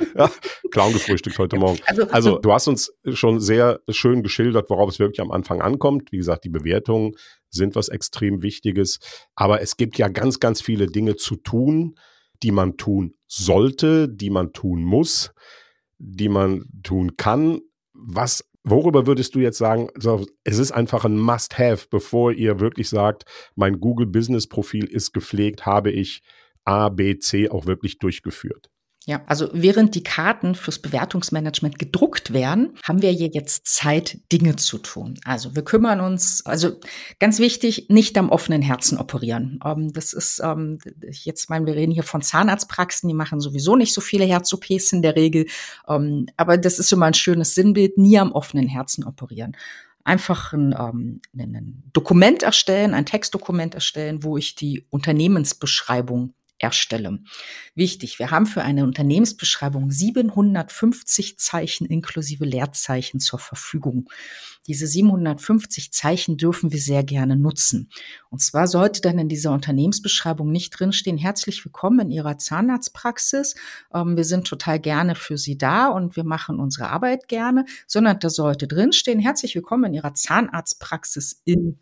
Clown gefrühstückt heute Morgen. Also, also, also, du hast uns schon sehr schön geschildert, worauf es wirklich am Anfang ankommt. Wie gesagt, die Bewertungen sind was extrem Wichtiges. Aber es gibt ja ganz, ganz viele Dinge zu tun, die man tun sollte, die man tun muss, die man tun kann. Was Worüber würdest du jetzt sagen, also es ist einfach ein Must-Have, bevor ihr wirklich sagt, mein Google-Business-Profil ist gepflegt, habe ich A, B, C auch wirklich durchgeführt? Ja, also während die Karten fürs Bewertungsmanagement gedruckt werden, haben wir hier jetzt Zeit, Dinge zu tun. Also wir kümmern uns, also ganz wichtig, nicht am offenen Herzen operieren. Ähm, das ist, ähm, jetzt meinen wir reden hier von Zahnarztpraxen, die machen sowieso nicht so viele Herz-O Ps in der Regel. Ähm, aber das ist immer ein schönes Sinnbild, nie am offenen Herzen operieren. Einfach ein, ähm, ein Dokument erstellen, ein Textdokument erstellen, wo ich die Unternehmensbeschreibung erstelle. Wichtig, wir haben für eine Unternehmensbeschreibung siebenhundertfünfzig Zeichen inklusive Leerzeichen zur Verfügung. Diese siebenhundertfünfzig Zeichen dürfen wir sehr gerne nutzen. Und zwar sollte dann in dieser Unternehmensbeschreibung nicht drinstehen, herzlich willkommen in Ihrer Zahnarztpraxis. Ähm, wir sind total gerne für Sie da und wir machen unsere Arbeit gerne, sondern da sollte drinstehen, herzlich willkommen in Ihrer Zahnarztpraxis in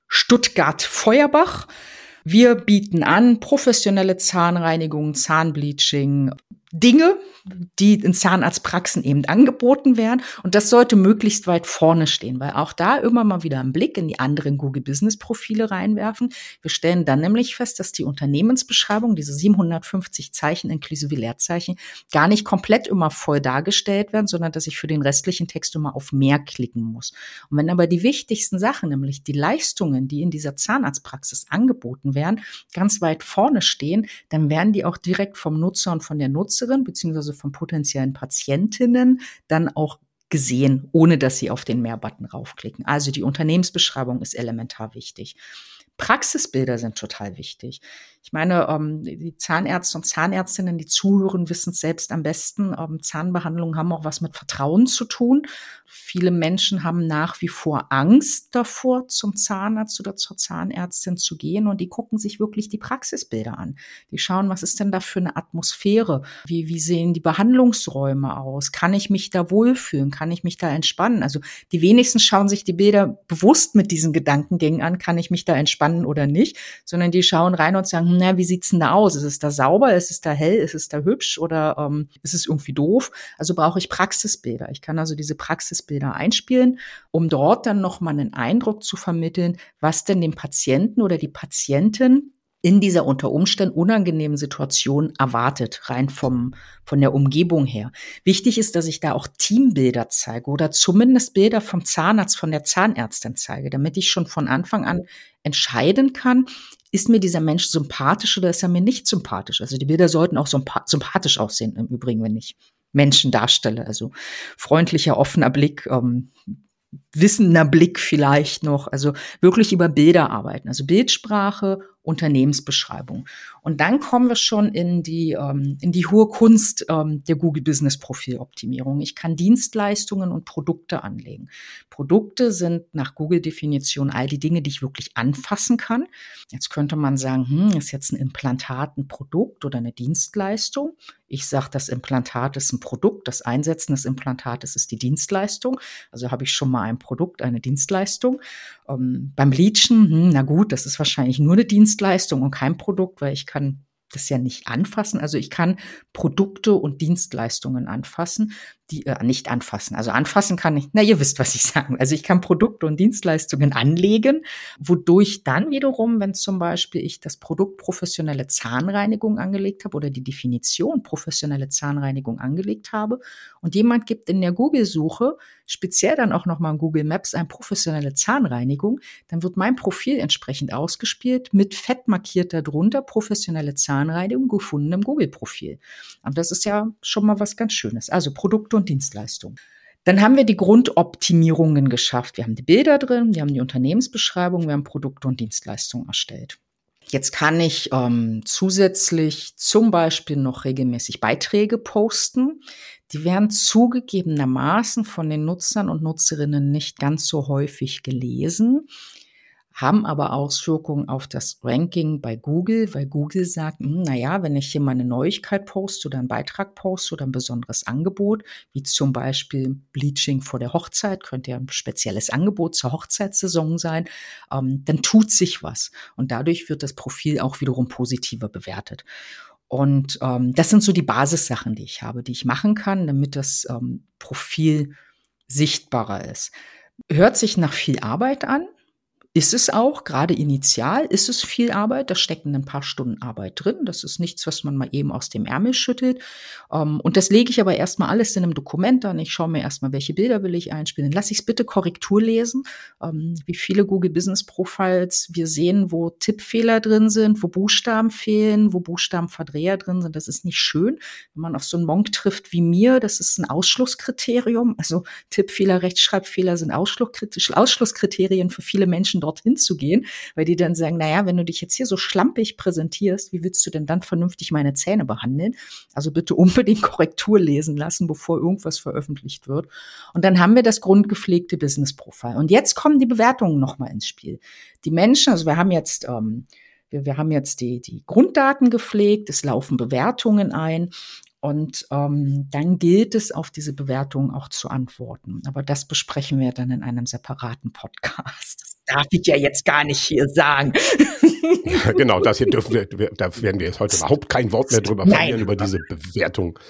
Stuttgart-Feuerbach. Wir bieten an professionelle Zahnreinigung, Zahnbleaching, Dinge, die in Zahnarztpraxen eben angeboten werden. Und das sollte möglichst weit vorne stehen, weil auch da immer mal wieder einen Blick in die anderen Google-Business-Profile reinwerfen. Wir stellen dann nämlich fest, dass die Unternehmensbeschreibung, diese siebenhundertfünfzig Zeichen inklusive Leerzeichen, gar nicht komplett immer voll dargestellt werden, sondern dass ich für den restlichen Text immer auf mehr klicken muss. Und wenn aber die wichtigsten Sachen, nämlich die Leistungen, die in dieser Zahnarztpraxis angeboten werden, ganz weit vorne stehen, dann werden die auch direkt vom Nutzer und von der Nutzerin beziehungsweise von potenziellen Patientinnen dann auch gesehen, ohne dass sie auf den Mehr-Button raufklicken. Also die Unternehmensbeschreibung ist elementar wichtig. Praxisbilder sind total wichtig. Ich meine, die Zahnärzte und Zahnärztinnen, die zuhören, wissen es selbst am besten. Zahnbehandlungen haben auch was mit Vertrauen zu tun. Viele Menschen haben nach wie vor Angst davor, zum Zahnarzt oder zur Zahnärztin zu gehen, und die gucken sich wirklich die Praxisbilder an. Die schauen, was ist denn da für eine Atmosphäre? Wie, wie sehen die Behandlungsräume aus? Kann ich mich da wohlfühlen? Kann ich mich da entspannen? Also die wenigsten schauen sich die Bilder bewusst mit diesen Gedankengängen an, kann ich mich da entspannen oder nicht, sondern die schauen rein und sagen, na, wie sieht's denn da aus? Ist es da sauber? Ist es da hell? Ist es da hübsch? Oder ähm, ist es irgendwie doof? Also brauche ich Praxisbilder. Ich kann also diese Praxisbilder einspielen, um dort dann nochmal einen Eindruck zu vermitteln, was denn dem Patienten oder die Patientin in dieser unter Umständen unangenehmen Situation erwartet, rein vom, von der Umgebung her. Wichtig ist, dass ich da auch Teambilder zeige oder zumindest Bilder vom Zahnarzt, von der Zahnärztin zeige, damit ich schon von Anfang an entscheiden kann, ist mir dieser Mensch sympathisch oder ist er mir nicht sympathisch? Also die Bilder sollten auch sympathisch aussehen, im Übrigen, wenn ich Menschen darstelle. Also freundlicher, offener Blick, ähm, wissender Blick vielleicht noch, also wirklich über Bilder arbeiten, also Bildsprache, Unternehmensbeschreibung. Und dann kommen wir schon in die, ähm, in die hohe Kunst ähm, der Google-Business-Profil-Optimierung. Ich kann Dienstleistungen und Produkte anlegen. Produkte sind nach Google-Definition all die Dinge, die ich wirklich anfassen kann. Jetzt könnte man sagen, hm, ist jetzt ein Implantat ein Produkt oder eine Dienstleistung? Ich sage, das Implantat ist ein Produkt, das Einsetzen des Implantates ist die Dienstleistung. Also habe ich schon mal ein Produkt, eine Dienstleistung. Ähm, beim Bleachen, hm, na gut, das ist wahrscheinlich nur eine Dienstleistung und kein Produkt, weil ich kann das ja nicht anfassen. Also ich kann Produkte und Dienstleistungen anfassen, die äh, nicht anfassen. Also anfassen kann ich, na, ihr wisst, was ich sage. Also ich kann Produkte und Dienstleistungen anlegen, wodurch dann wiederum, wenn zum Beispiel ich das Produkt professionelle Zahnreinigung angelegt habe oder die Definition professionelle Zahnreinigung angelegt habe und jemand gibt in der Google-Suche, speziell dann auch nochmal in Google Maps, ein professionelle Zahnreinigung, dann wird mein Profil entsprechend ausgespielt, mit fett markiert darunter professionelle Zahnreinigung gefunden im Google-Profil. Und das ist ja schon mal was ganz Schönes. Also Produkte und Dienstleistungen. Dann haben wir die Grundoptimierungen geschafft. Wir haben die Bilder drin, wir haben die Unternehmensbeschreibung, wir haben Produkte und Dienstleistungen erstellt. Jetzt kann ich ähm, zusätzlich zum Beispiel noch regelmäßig Beiträge posten. Die werden zugegebenermaßen von den Nutzern und Nutzerinnen nicht ganz so häufig gelesen, haben aber Auswirkungen auf das Ranking bei Google, weil Google sagt, naja, wenn ich hier mal eine Neuigkeit poste oder einen Beitrag poste oder ein besonderes Angebot, wie zum Beispiel Bleaching vor der Hochzeit, könnte ja ein spezielles Angebot zur Hochzeitssaison sein, ähm, dann tut sich was. Und dadurch wird das Profil auch wiederum positiver bewertet. Und ähm, das sind so die Basissachen, die ich habe, die ich machen kann, damit das ähm, Profil sichtbarer ist. Hört sich nach viel Arbeit an. Ist es auch, gerade initial ist es viel Arbeit, da stecken ein paar Stunden Arbeit drin, das ist nichts, was man mal eben aus dem Ärmel schüttelt, und das lege ich aber erstmal alles in einem Dokument an, ich schaue mir erstmal, welche Bilder will ich einspielen, lasse ich es bitte Korrektur lesen, wie viele Google Business Profiles wir sehen, wo Tippfehler drin sind, wo Buchstaben fehlen, wo Buchstabenverdreher drin sind, das ist nicht schön, wenn man auf so einen Monk trifft wie mir, das ist ein Ausschlusskriterium, also Tippfehler, Rechtschreibfehler sind Ausschlusskriterien für viele Menschen, Menschen dorthin zu gehen, weil die dann sagen, naja, wenn du dich jetzt hier so schlampig präsentierst, wie willst du denn dann vernünftig meine Zähne behandeln? Also bitte unbedingt Korrektur lesen lassen, bevor irgendwas veröffentlicht wird. Und dann haben wir das grundgepflegte Business Profile. Und jetzt kommen die Bewertungen nochmal ins Spiel. Die Menschen, also wir haben jetzt, ähm, wir, wir haben jetzt die, die Grunddaten gepflegt, es laufen Bewertungen ein. Und ähm, dann gilt es, auf diese Bewertungen auch zu antworten. Aber das besprechen wir dann in einem separaten Podcast. Das darf ich ja jetzt gar nicht hier sagen. Ja, genau, das hier dürfen wir, da werden wir jetzt heute überhaupt kein Wort mehr drüber verlieren, Nein. über diese Bewertung.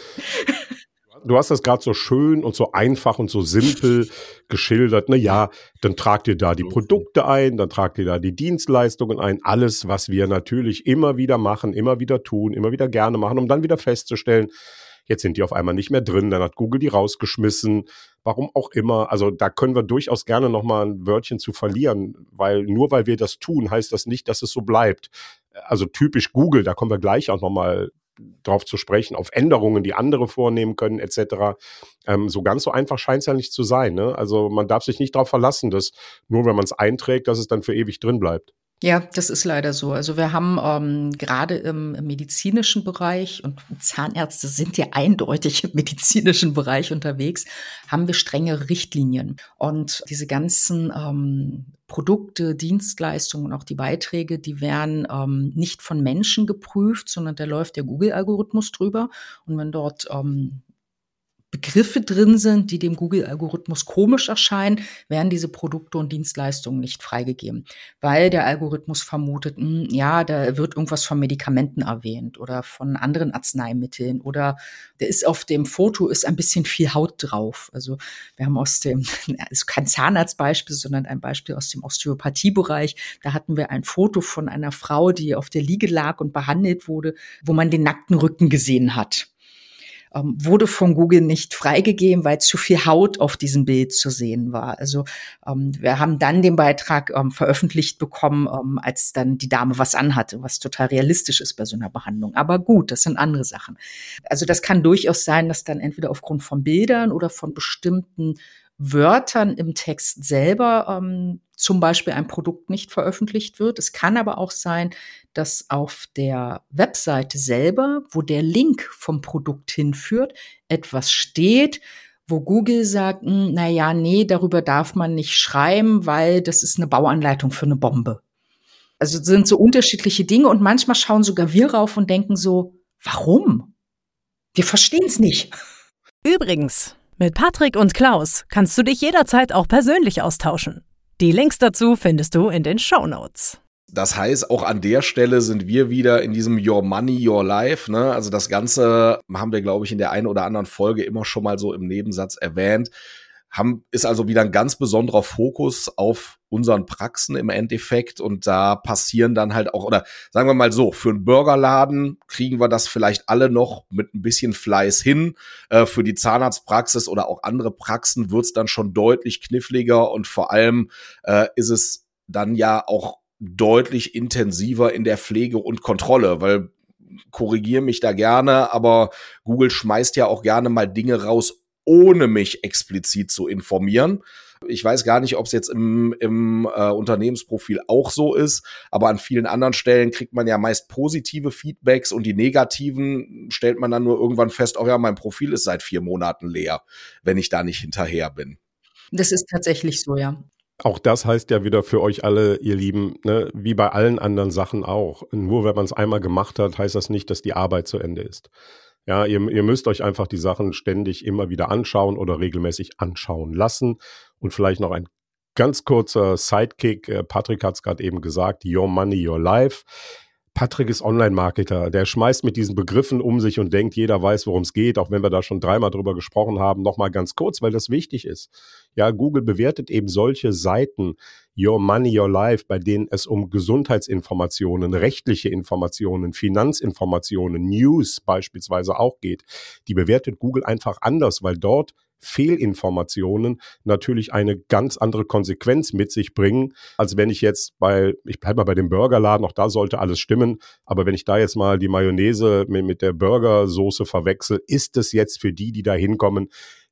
Du hast das gerade so schön und so einfach und so simpel geschildert. Na ja, dann tragt ihr da die Produkte ein, dann tragt ihr da die Dienstleistungen ein. Alles, was wir natürlich immer wieder machen, immer wieder tun, immer wieder gerne machen, um dann wieder festzustellen, jetzt sind die auf einmal nicht mehr drin, dann hat Google die rausgeschmissen. Warum auch immer. Also da können wir durchaus gerne nochmal ein Wörtchen zu verlieren, weil nur weil wir das tun, heißt das nicht, dass es so bleibt. Also typisch Google, da kommen wir gleich auch nochmal drauf zu sprechen, auf Änderungen, die andere vornehmen können, et cetera. Ähm, so ganz so einfach scheint es ja nicht zu sein. Ne? Also man darf sich nicht darauf verlassen, dass nur wenn man es einträgt, dass es dann für ewig drin bleibt. Ja, das ist leider so. Also wir haben ähm, gerade im, im medizinischen Bereich, und Zahnärzte sind ja eindeutig im medizinischen Bereich unterwegs, haben wir strenge Richtlinien. Und diese ganzen ähm, Produkte, Dienstleistungen und auch die Beiträge, die werden ähm, nicht von Menschen geprüft, sondern da läuft der Google-Algorithmus drüber. Und wenn dort ähm, Begriffe drin sind, die dem Google-Algorithmus komisch erscheinen, werden diese Produkte und Dienstleistungen nicht freigegeben, weil der Algorithmus vermutet, mh, ja, da wird irgendwas von Medikamenten erwähnt oder von anderen Arzneimitteln oder da ist auf dem Foto ist ein bisschen viel Haut drauf. Also wir haben aus dem, also kein Zahnarztbeispiel, sondern ein Beispiel aus dem Osteopathiebereich. Da hatten wir ein Foto von einer Frau, die auf der Liege lag und behandelt wurde, wo man den nackten Rücken gesehen hat. Ähm, wurde von Google nicht freigegeben, weil zu viel Haut auf diesem Bild zu sehen war. Also ähm, wir haben dann den Beitrag ähm, veröffentlicht bekommen, ähm, als dann die Dame was anhatte, was total realistisch ist bei so einer Behandlung. Aber gut, das sind andere Sachen. Also das kann durchaus sein, dass dann entweder aufgrund von Bildern oder von bestimmten Wörtern im Text selber ähm, zum Beispiel ein Produkt nicht veröffentlicht wird. Es kann aber auch sein, dass auf der Webseite selber, wo der Link vom Produkt hinführt, etwas steht, wo Google sagt, na ja, nee, darüber darf man nicht schreiben, weil das ist eine Bauanleitung für eine Bombe. Also sind so unterschiedliche Dinge und manchmal schauen sogar wir rauf und denken so, warum? Wir verstehen es nicht. Übrigens, mit Patrick und Klaus kannst du dich jederzeit auch persönlich austauschen. Die Links dazu findest du in den Shownotes. Das heißt, auch an der Stelle sind wir wieder in diesem Your Money, Your Life. Ne? Also das Ganze haben wir, glaube ich, in der einen oder anderen Folge immer schon mal so im Nebensatz erwähnt. Haben, ist also wieder ein ganz besonderer Fokus auf unseren Praxen im Endeffekt. Und da passieren dann halt auch, oder sagen wir mal so, für einen Burgerladen kriegen wir das vielleicht alle noch mit ein bisschen Fleiß hin. Äh, für die Zahnarztpraxis oder auch andere Praxen wird's dann schon deutlich kniffliger. Und vor allem äh, ist es dann ja auch deutlich intensiver in der Pflege und Kontrolle, weil, korrigiere mich da gerne, aber Google schmeißt ja auch gerne mal Dinge raus, ohne mich explizit zu informieren. Ich weiß gar nicht, ob es jetzt im, im äh, Unternehmensprofil auch so ist, aber an vielen anderen Stellen kriegt man ja meist positive Feedbacks und die negativen stellt man dann nur irgendwann fest, oh ja, mein Profil ist seit vier Monaten leer, wenn ich da nicht hinterher bin. Das ist tatsächlich so, ja. Auch das heißt ja wieder für euch alle, ihr Lieben, ne, wie bei allen anderen Sachen auch. Nur wenn man es einmal gemacht hat, heißt das nicht, dass die Arbeit zu Ende ist. Ja, ihr, ihr müsst euch einfach die Sachen ständig immer wieder anschauen oder regelmäßig anschauen lassen. Und vielleicht noch ein ganz kurzer Sidekick. Patrick hat es gerade eben gesagt, Your Money, Your Life. Patrick ist Online-Marketer, der schmeißt mit diesen Begriffen um sich und denkt, jeder weiß, worum es geht, auch wenn wir da schon dreimal drüber gesprochen haben. Nochmal ganz kurz, weil das wichtig ist. Ja, Google bewertet eben solche Seiten, Your Money, Your Life, bei denen es um Gesundheitsinformationen, rechtliche Informationen, Finanzinformationen, News beispielsweise auch geht. Die bewertet Google einfach anders, weil dort Fehlinformationen natürlich eine ganz andere Konsequenz mit sich bringen, als wenn ich jetzt bei, ich bleibe mal bei dem Burgerladen, auch da sollte alles stimmen, aber wenn ich da jetzt mal die Mayonnaise mit, mit der Burgersoße verwechsel, ist es jetzt für die, die da hinkommen,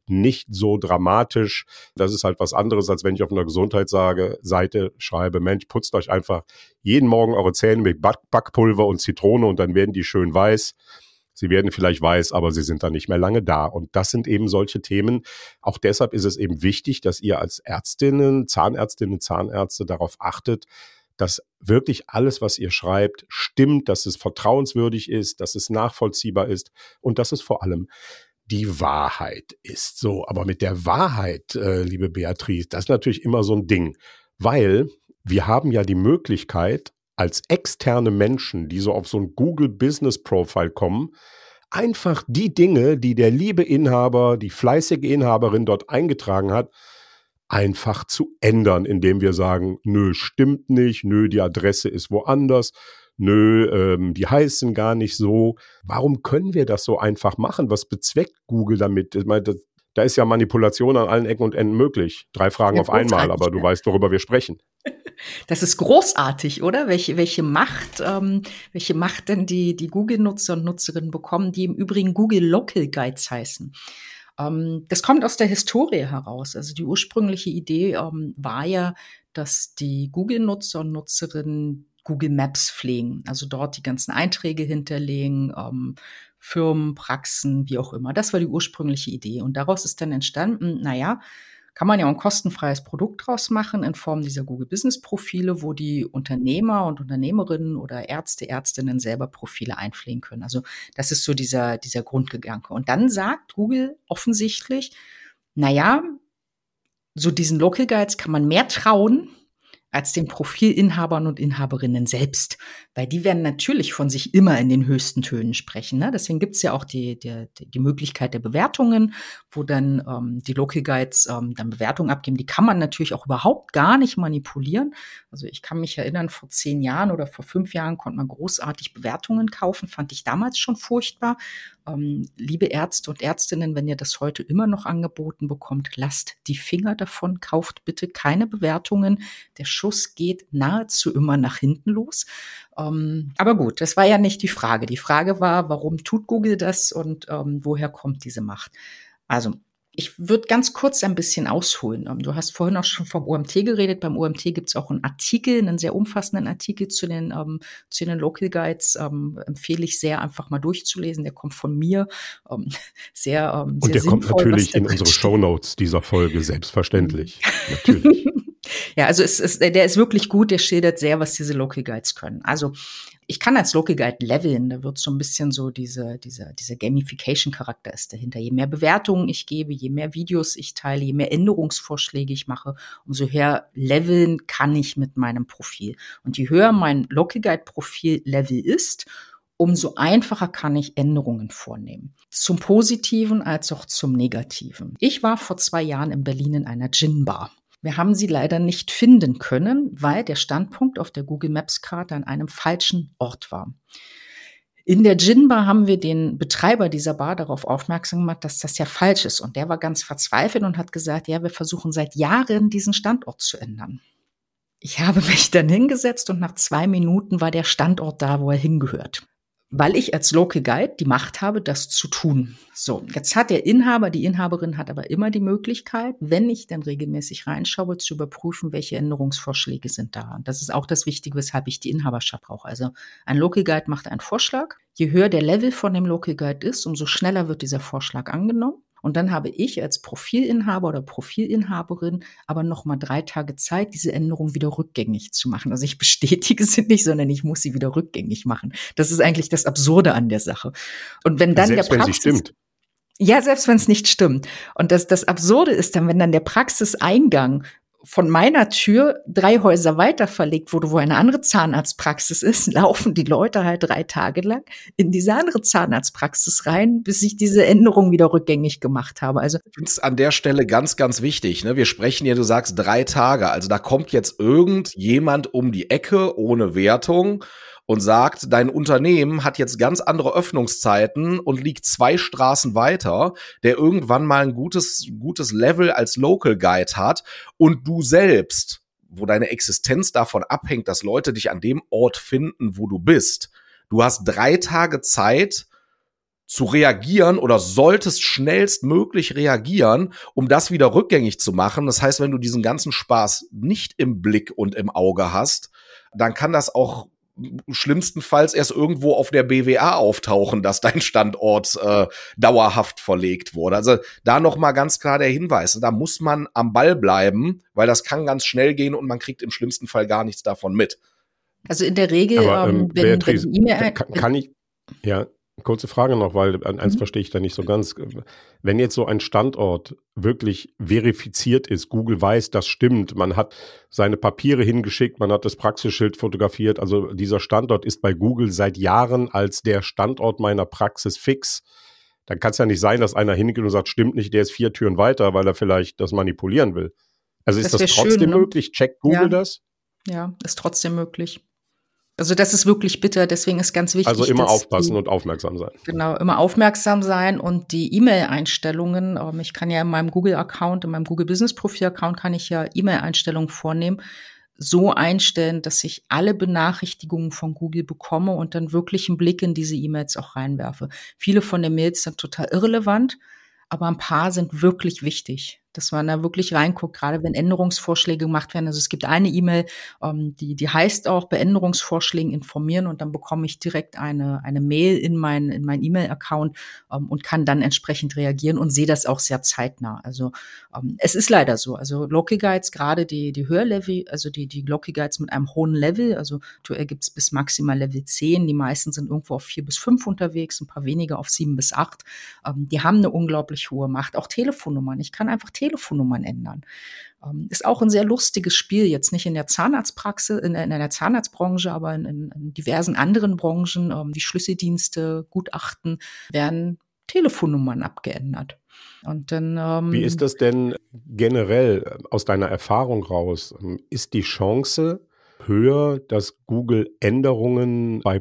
nicht so dramatisch. Das ist halt was anderes, als wenn ich auf einer Gesundheitsseite schreibe, Mensch, putzt euch einfach jeden Morgen eure Zähne mit Back- Backpulver und Zitrone und dann werden die schön weiß. Sie werden vielleicht weiß, aber sie sind dann nicht mehr lange da. Und das sind eben solche Themen. Auch deshalb ist es eben wichtig, dass ihr als Ärztinnen, Zahnärztinnen, Zahnärzte darauf achtet, dass wirklich alles, was ihr schreibt, stimmt, dass es vertrauenswürdig ist, dass es nachvollziehbar ist und dass es vor allem die Wahrheit ist. So, aber mit der Wahrheit, äh, liebe Beatrice, das ist natürlich immer so ein Ding, weil wir haben ja die Möglichkeit, als externe Menschen, die so auf so ein Google Business Profile kommen, einfach die Dinge, die der liebe Inhaber, die fleißige Inhaberin dort eingetragen hat, einfach zu ändern, indem wir sagen, nö, stimmt nicht, nö, die Adresse ist woanders, nö, ähm, die heißen gar nicht so. Warum können wir das so einfach machen? Was bezweckt Google damit? Ich meine, das, da ist ja Manipulation an allen Ecken und Enden möglich. Drei Fragen ja, auf einmal, aber du weißt, worüber wir sprechen. Das ist großartig, oder? Welche, welche Macht, ähm, welche Macht denn die, die Google-Nutzer und Nutzerinnen bekommen, die im Übrigen Google Local Guides heißen. Ähm, das kommt aus der Historie heraus. Also die ursprüngliche Idee ähm, war ja, dass die Google-Nutzer und Nutzerinnen Google Maps pflegen, also dort die ganzen Einträge hinterlegen, ähm, Firmen, Praxen, wie auch immer. Das war die ursprüngliche Idee. Und daraus ist dann entstanden, naja, kann man ja auch ein kostenfreies Produkt draus machen in Form dieser Google-Business-Profile, wo die Unternehmer und Unternehmerinnen oder Ärzte, Ärztinnen selber Profile einpflegen können. Also das ist so dieser, dieser Grundgedanke. Und dann sagt Google offensichtlich, naja, so diesen Local Guides kann man mehr trauen als den Profilinhabern und Inhaberinnen selbst. Weil die werden natürlich von sich immer in den höchsten Tönen sprechen. Ne? Deswegen gibt's ja auch die, die, die Möglichkeit der Bewertungen, wo dann ähm, die Local Guides ähm, dann Bewertungen abgeben. Die kann man natürlich auch überhaupt gar nicht manipulieren. Also ich kann mich erinnern, vor zehn Jahren oder vor fünf Jahren konnte man großartig Bewertungen kaufen. Fand ich damals schon furchtbar. Ähm, liebe Ärzte und Ärztinnen, wenn ihr das heute immer noch angeboten bekommt, lasst die Finger davon, kauft bitte keine Bewertungen. Der Schuss geht nahezu immer nach hinten los. Ähm, aber gut, das war ja nicht die Frage. Die Frage war, warum tut Google das und ähm, woher kommt diese Macht? Also ich würde ganz kurz ein bisschen ausholen. Du hast vorhin auch schon vom O M T geredet. Beim O M T gibt es auch einen Artikel, einen sehr umfassenden Artikel zu den, ähm, zu den Local Guides. Ähm, empfehle ich sehr, einfach mal durchzulesen. Der kommt von mir. Ähm, sehr, ähm, Und sehr der sinnvoll, kommt natürlich in unsere Shownotes dieser Folge, selbstverständlich. Natürlich. Ja, also es ist, der ist wirklich gut. Der schildert sehr, was diese Local Guides können. Also ich kann als Local Guide leveln, da wird so ein bisschen so diese, diese, dieser Gamification-Charakter ist dahinter. Je mehr Bewertungen ich gebe, je mehr Videos ich teile, je mehr Änderungsvorschläge ich mache, umso höher leveln kann ich mit meinem Profil. Und je höher mein Local Guide-Profil-Level ist, umso einfacher kann ich Änderungen vornehmen. Zum Positiven als auch zum Negativen. Ich war vor zwei Jahren in Berlin in einer Gin-Bar. Wir haben sie leider nicht finden können, weil der Standpunkt auf der Google Maps Karte an einem falschen Ort war. In der Gin-Bar haben wir den Betreiber dieser Bar darauf aufmerksam gemacht, dass das ja falsch ist. Und der war ganz verzweifelt und hat gesagt, ja, wir versuchen seit Jahren, diesen Standort zu ändern. Ich habe mich dann hingesetzt und nach zwei Minuten war der Standort da, wo er hingehört. Weil ich als Local Guide die Macht habe, das zu tun. So, jetzt hat der Inhaber, die Inhaberin hat aber immer die Möglichkeit, wenn ich dann regelmäßig reinschaue, zu überprüfen, welche Änderungsvorschläge sind da. Und das ist auch das Wichtige, weshalb ich die Inhaberschaft brauche. Also ein Local Guide macht einen Vorschlag. Je höher der Level von dem Local Guide ist, umso schneller wird dieser Vorschlag angenommen. Und dann habe ich als Profilinhaber oder Profilinhaberin aber noch mal drei Tage Zeit, diese Änderung wieder rückgängig zu machen. Also ich bestätige sie nicht, sondern ich muss sie wieder rückgängig machen. Das ist eigentlich das Absurde an der Sache. Und wenn dann selbst der wenn Praxis, sie stimmt. Ja, selbst wenn es nicht stimmt. Und das, das Absurde ist dann, wenn dann der Praxiseingang von meiner Tür drei Häuser weiter verlegt wurde, wo eine andere Zahnarztpraxis ist, laufen die Leute halt drei Tage lang in diese andere Zahnarztpraxis rein, bis ich diese Änderung wieder rückgängig gemacht habe. Also ich finde es an der Stelle ganz, ganz wichtig. Ne? Wir sprechen ja, du sagst drei Tage. Also da kommt jetzt irgendjemand um die Ecke ohne Wertung und sagt, dein Unternehmen hat jetzt ganz andere Öffnungszeiten und liegt zwei Straßen weiter, der irgendwann mal ein gutes, gutes Level als Local Guide hat und du selbst, wo deine Existenz davon abhängt, dass Leute dich an dem Ort finden, wo du bist. Du hast drei Tage Zeit, zu reagieren oder solltest schnellstmöglich reagieren, um das wieder rückgängig zu machen. Das heißt, wenn du diesen ganzen Spaß nicht im Blick und im Auge hast, dann kann das auch schlimmstenfalls erst irgendwo auf der B W A auftauchen, dass dein Standort äh, dauerhaft verlegt wurde. Also da nochmal ganz klar der Hinweis, da muss man am Ball bleiben, weil das kann ganz schnell gehen und man kriegt im schlimmsten Fall gar nichts davon mit. Also in der Regel, Aber, ähm, wenn, Beatrice, wenn die E-Mail... Kann, kann ich, ja, kurze Frage noch, weil eins mhm. verstehe ich da nicht so ganz. Wenn jetzt so ein Standort wirklich verifiziert ist, Google weiß, das stimmt, man hat seine Papiere hingeschickt, man hat das Praxisschild fotografiert, also dieser Standort ist bei Google seit Jahren als der Standort meiner Praxis fix, dann kann es ja nicht sein, dass einer hingeht und sagt, stimmt nicht, der ist vier Türen weiter, weil er vielleicht das manipulieren will. Also ist das, das trotzdem schön, ne? möglich? Checkt Google ja. das? Ja, ist trotzdem möglich. Also das ist wirklich bitter, deswegen ist ganz wichtig. Also immer aufpassen die, und aufmerksam sein. Genau, immer aufmerksam sein und die E-Mail-Einstellungen, ähm, ich kann ja in meinem Google-Account, in meinem Google-Business-Profil-Account kann ich ja E-Mail-Einstellungen vornehmen, so einstellen, dass ich alle Benachrichtigungen von Google bekomme und dann wirklich einen Blick in diese E-Mails auch reinwerfe. Viele von den Mails sind total irrelevant, aber ein paar sind wirklich wichtig, dass man da wirklich reinguckt, gerade wenn Änderungsvorschläge gemacht werden. Also es gibt eine E-Mail, ähm, die, die heißt auch bei Änderungsvorschlägen informieren und dann bekomme ich direkt eine, eine Mail in mein, in mein E-Mail-Account ähm, und kann dann entsprechend reagieren und sehe das auch sehr zeitnah. Also ähm, es ist leider so. Also Local Guides, gerade die, die Höherlevel, also die, die Local Guides mit einem hohen Level, also aktuell gibt es bis maximal Level zehn, die meisten sind irgendwo auf vier bis fünf unterwegs, ein paar weniger auf sieben bis acht. Ähm, die haben eine unglaublich hohe Macht. Auch Telefonnummern. Ich kann einfach Telefonnummern ändern. Ähm, ist auch ein sehr lustiges Spiel, jetzt nicht in der Zahnarztpraxis, in, in der Zahnarztbranche, aber in, in, in diversen anderen Branchen, ähm, wie Schlüsseldienste, Gutachten, werden Telefonnummern abgeändert. Und dann, ähm, wie ist das denn generell aus deiner Erfahrung raus? Ist die Chance höher, dass Google Änderungen bei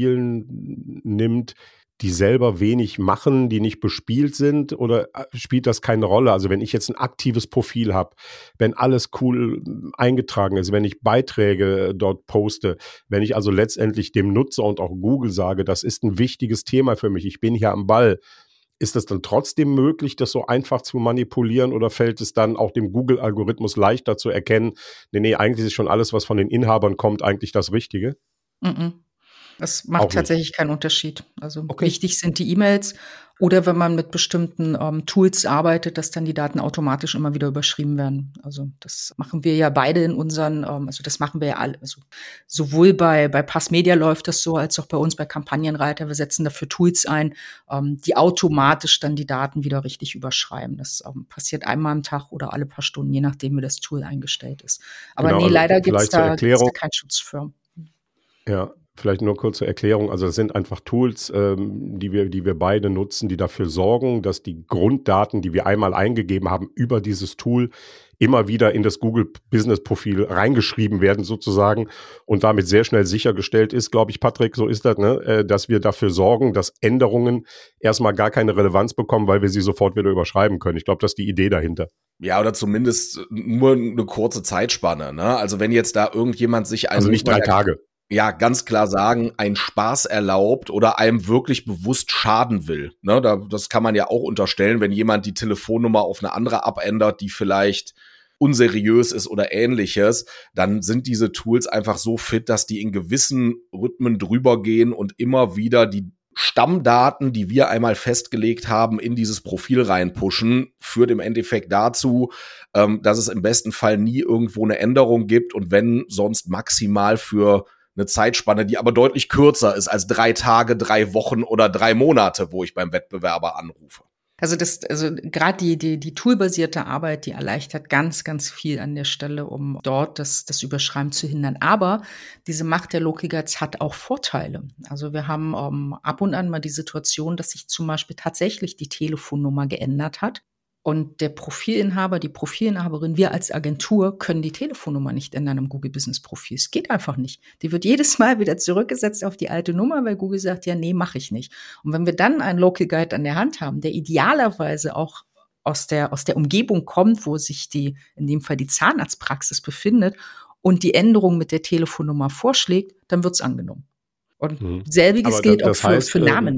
Profilen nimmt, die selber wenig machen, die nicht bespielt sind, oder spielt das keine Rolle? Also wenn ich jetzt ein aktives Profil habe, wenn alles cool eingetragen ist, wenn ich Beiträge dort poste, wenn ich also letztendlich dem Nutzer und auch Google sage, das ist ein wichtiges Thema für mich, ich bin hier am Ball, ist es dann trotzdem möglich, das so einfach zu manipulieren, oder fällt es dann auch dem Google-Algorithmus leichter zu erkennen, nee, nee, eigentlich ist schon alles, was von den Inhabern kommt, eigentlich das Richtige? Mm-mm. Das macht auch tatsächlich nicht. Keinen Unterschied. Also okay. Wichtig sind die E-Mails oder wenn man mit bestimmten ähm, Tools arbeitet, dass dann die Daten automatisch immer wieder überschrieben werden. Also das machen wir ja beide in unseren, ähm, also das machen wir ja alle. Also sowohl bei bei Passmedia läuft das so, als auch bei uns bei Kampagnenreiter. Wir setzen dafür Tools ein, ähm, die automatisch dann die Daten wieder richtig überschreiben. Das ähm, passiert einmal am Tag oder alle paar Stunden, je nachdem wie das Tool eingestellt ist. Aber genau, nee, also leider gibt es da, da keinen Schutz für. Ja. Vielleicht nur kurze Erklärung, also das sind einfach Tools, ähm, die wir, die wir beide nutzen, die dafür sorgen, dass die Grunddaten, die wir einmal eingegeben haben, über dieses Tool immer wieder in das Google-Business-Profil reingeschrieben werden sozusagen und damit sehr schnell sichergestellt ist, glaube ich, Patrick, so ist das, ne, äh, dass wir dafür sorgen, dass Änderungen erstmal gar keine Relevanz bekommen, weil wir sie sofort wieder überschreiben können. Ich glaube, das ist die Idee dahinter. Ja, oder zumindest nur eine kurze Zeitspanne, ne? Also wenn jetzt da irgendjemand sich... Also nicht drei Tage. Ja, ganz klar sagen, ein Spaß erlaubt oder einem wirklich bewusst schaden will. Ne, da, das kann man ja auch unterstellen, wenn jemand die Telefonnummer auf eine andere abändert, die vielleicht unseriös ist oder ähnliches, dann sind diese Tools einfach so fit, dass die in gewissen Rhythmen drüber gehen und immer wieder die Stammdaten, die wir einmal festgelegt haben, in dieses Profil reinpushen, führt im Endeffekt dazu, ähm, dass es im besten Fall nie irgendwo eine Änderung gibt und wenn, sonst maximal für eine Zeitspanne, die aber deutlich kürzer ist als drei Tage, drei Wochen oder drei Monate, wo ich beim Wettbewerber anrufe. Also das, also gerade die, die, die toolbasierte Arbeit, die erleichtert ganz, ganz viel an der Stelle, um dort das, das Überschreiben zu hindern. Aber diese Macht der Local Guides hat auch Vorteile. Also wir haben um, ab und an mal die Situation, dass sich zum Beispiel tatsächlich die Telefonnummer geändert hat. Und der Profilinhaber, die Profilinhaberin, wir als Agentur können die Telefonnummer nicht ändern im Google Business Profil. Es geht einfach nicht. Die wird jedes Mal wieder zurückgesetzt auf die alte Nummer, weil Google sagt, ja, nee, mache ich nicht. Und wenn wir dann einen Local Guide an der Hand haben, der idealerweise auch aus der, aus der Umgebung kommt, wo sich die, in dem Fall die Zahnarztpraxis befindet und die Änderung mit der Telefonnummer vorschlägt, dann wird's angenommen. Und mhm. selbiges gilt auch für, heißt, für Namen.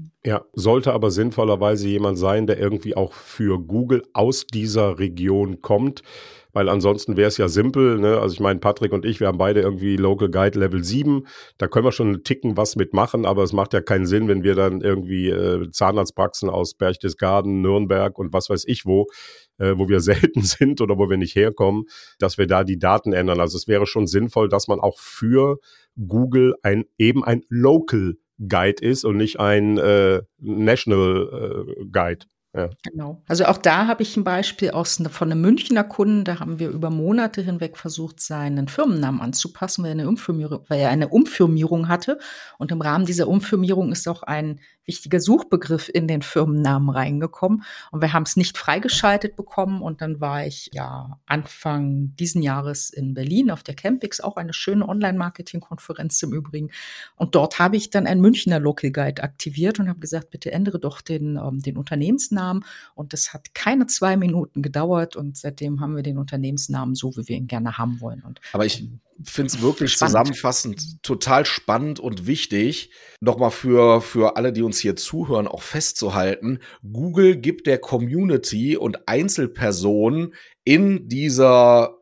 Ja, sollte aber sinnvollerweise jemand sein, der irgendwie auch für Google aus dieser Region kommt, weil ansonsten wäre es ja simpel, ne? Also ich meine, Patrick und ich, wir haben beide irgendwie Local Guide Level sieben, da können wir schon einen Ticken was mitmachen, aber es macht ja keinen Sinn, wenn wir dann irgendwie äh, Zahnarztpraxen aus Berchtesgaden, Nürnberg und was weiß ich wo, äh, wo wir selten sind oder wo wir nicht herkommen, dass wir da die Daten ändern. Also es wäre schon sinnvoll, dass man auch für Google ein eben ein Local Guide ist und nicht ein äh, National äh, Guide. Ja. Genau. Also auch da habe ich ein Beispiel aus ne, von einem Münchner Kunden. Da haben wir über Monate hinweg versucht, seinen Firmennamen anzupassen, weil er eine Umfirmierung, weil er eine Umfirmierung hatte. Und im Rahmen dieser Umfirmierung ist auch ein wichtiger Suchbegriff in den Firmennamen reingekommen. Und wir haben es nicht freigeschaltet bekommen. Und dann war ich ja Anfang diesen Jahres in Berlin auf der Campix, auch eine schöne Online-Marketing-Konferenz im Übrigen. Und dort habe ich dann einen Münchner Local Guide aktiviert und habe gesagt, bitte ändere doch den, ähm, den Unternehmensnamen. Und das hat keine zwei Minuten gedauert. Und seitdem haben wir den Unternehmensnamen so, wie wir ihn gerne haben wollen. Und, Aber ich finde es wirklich spannend. Zusammenfassend total spannend und wichtig, nochmal für, für alle, die uns hier zuhören, auch festzuhalten. Google gibt der Community und Einzelpersonen in dieser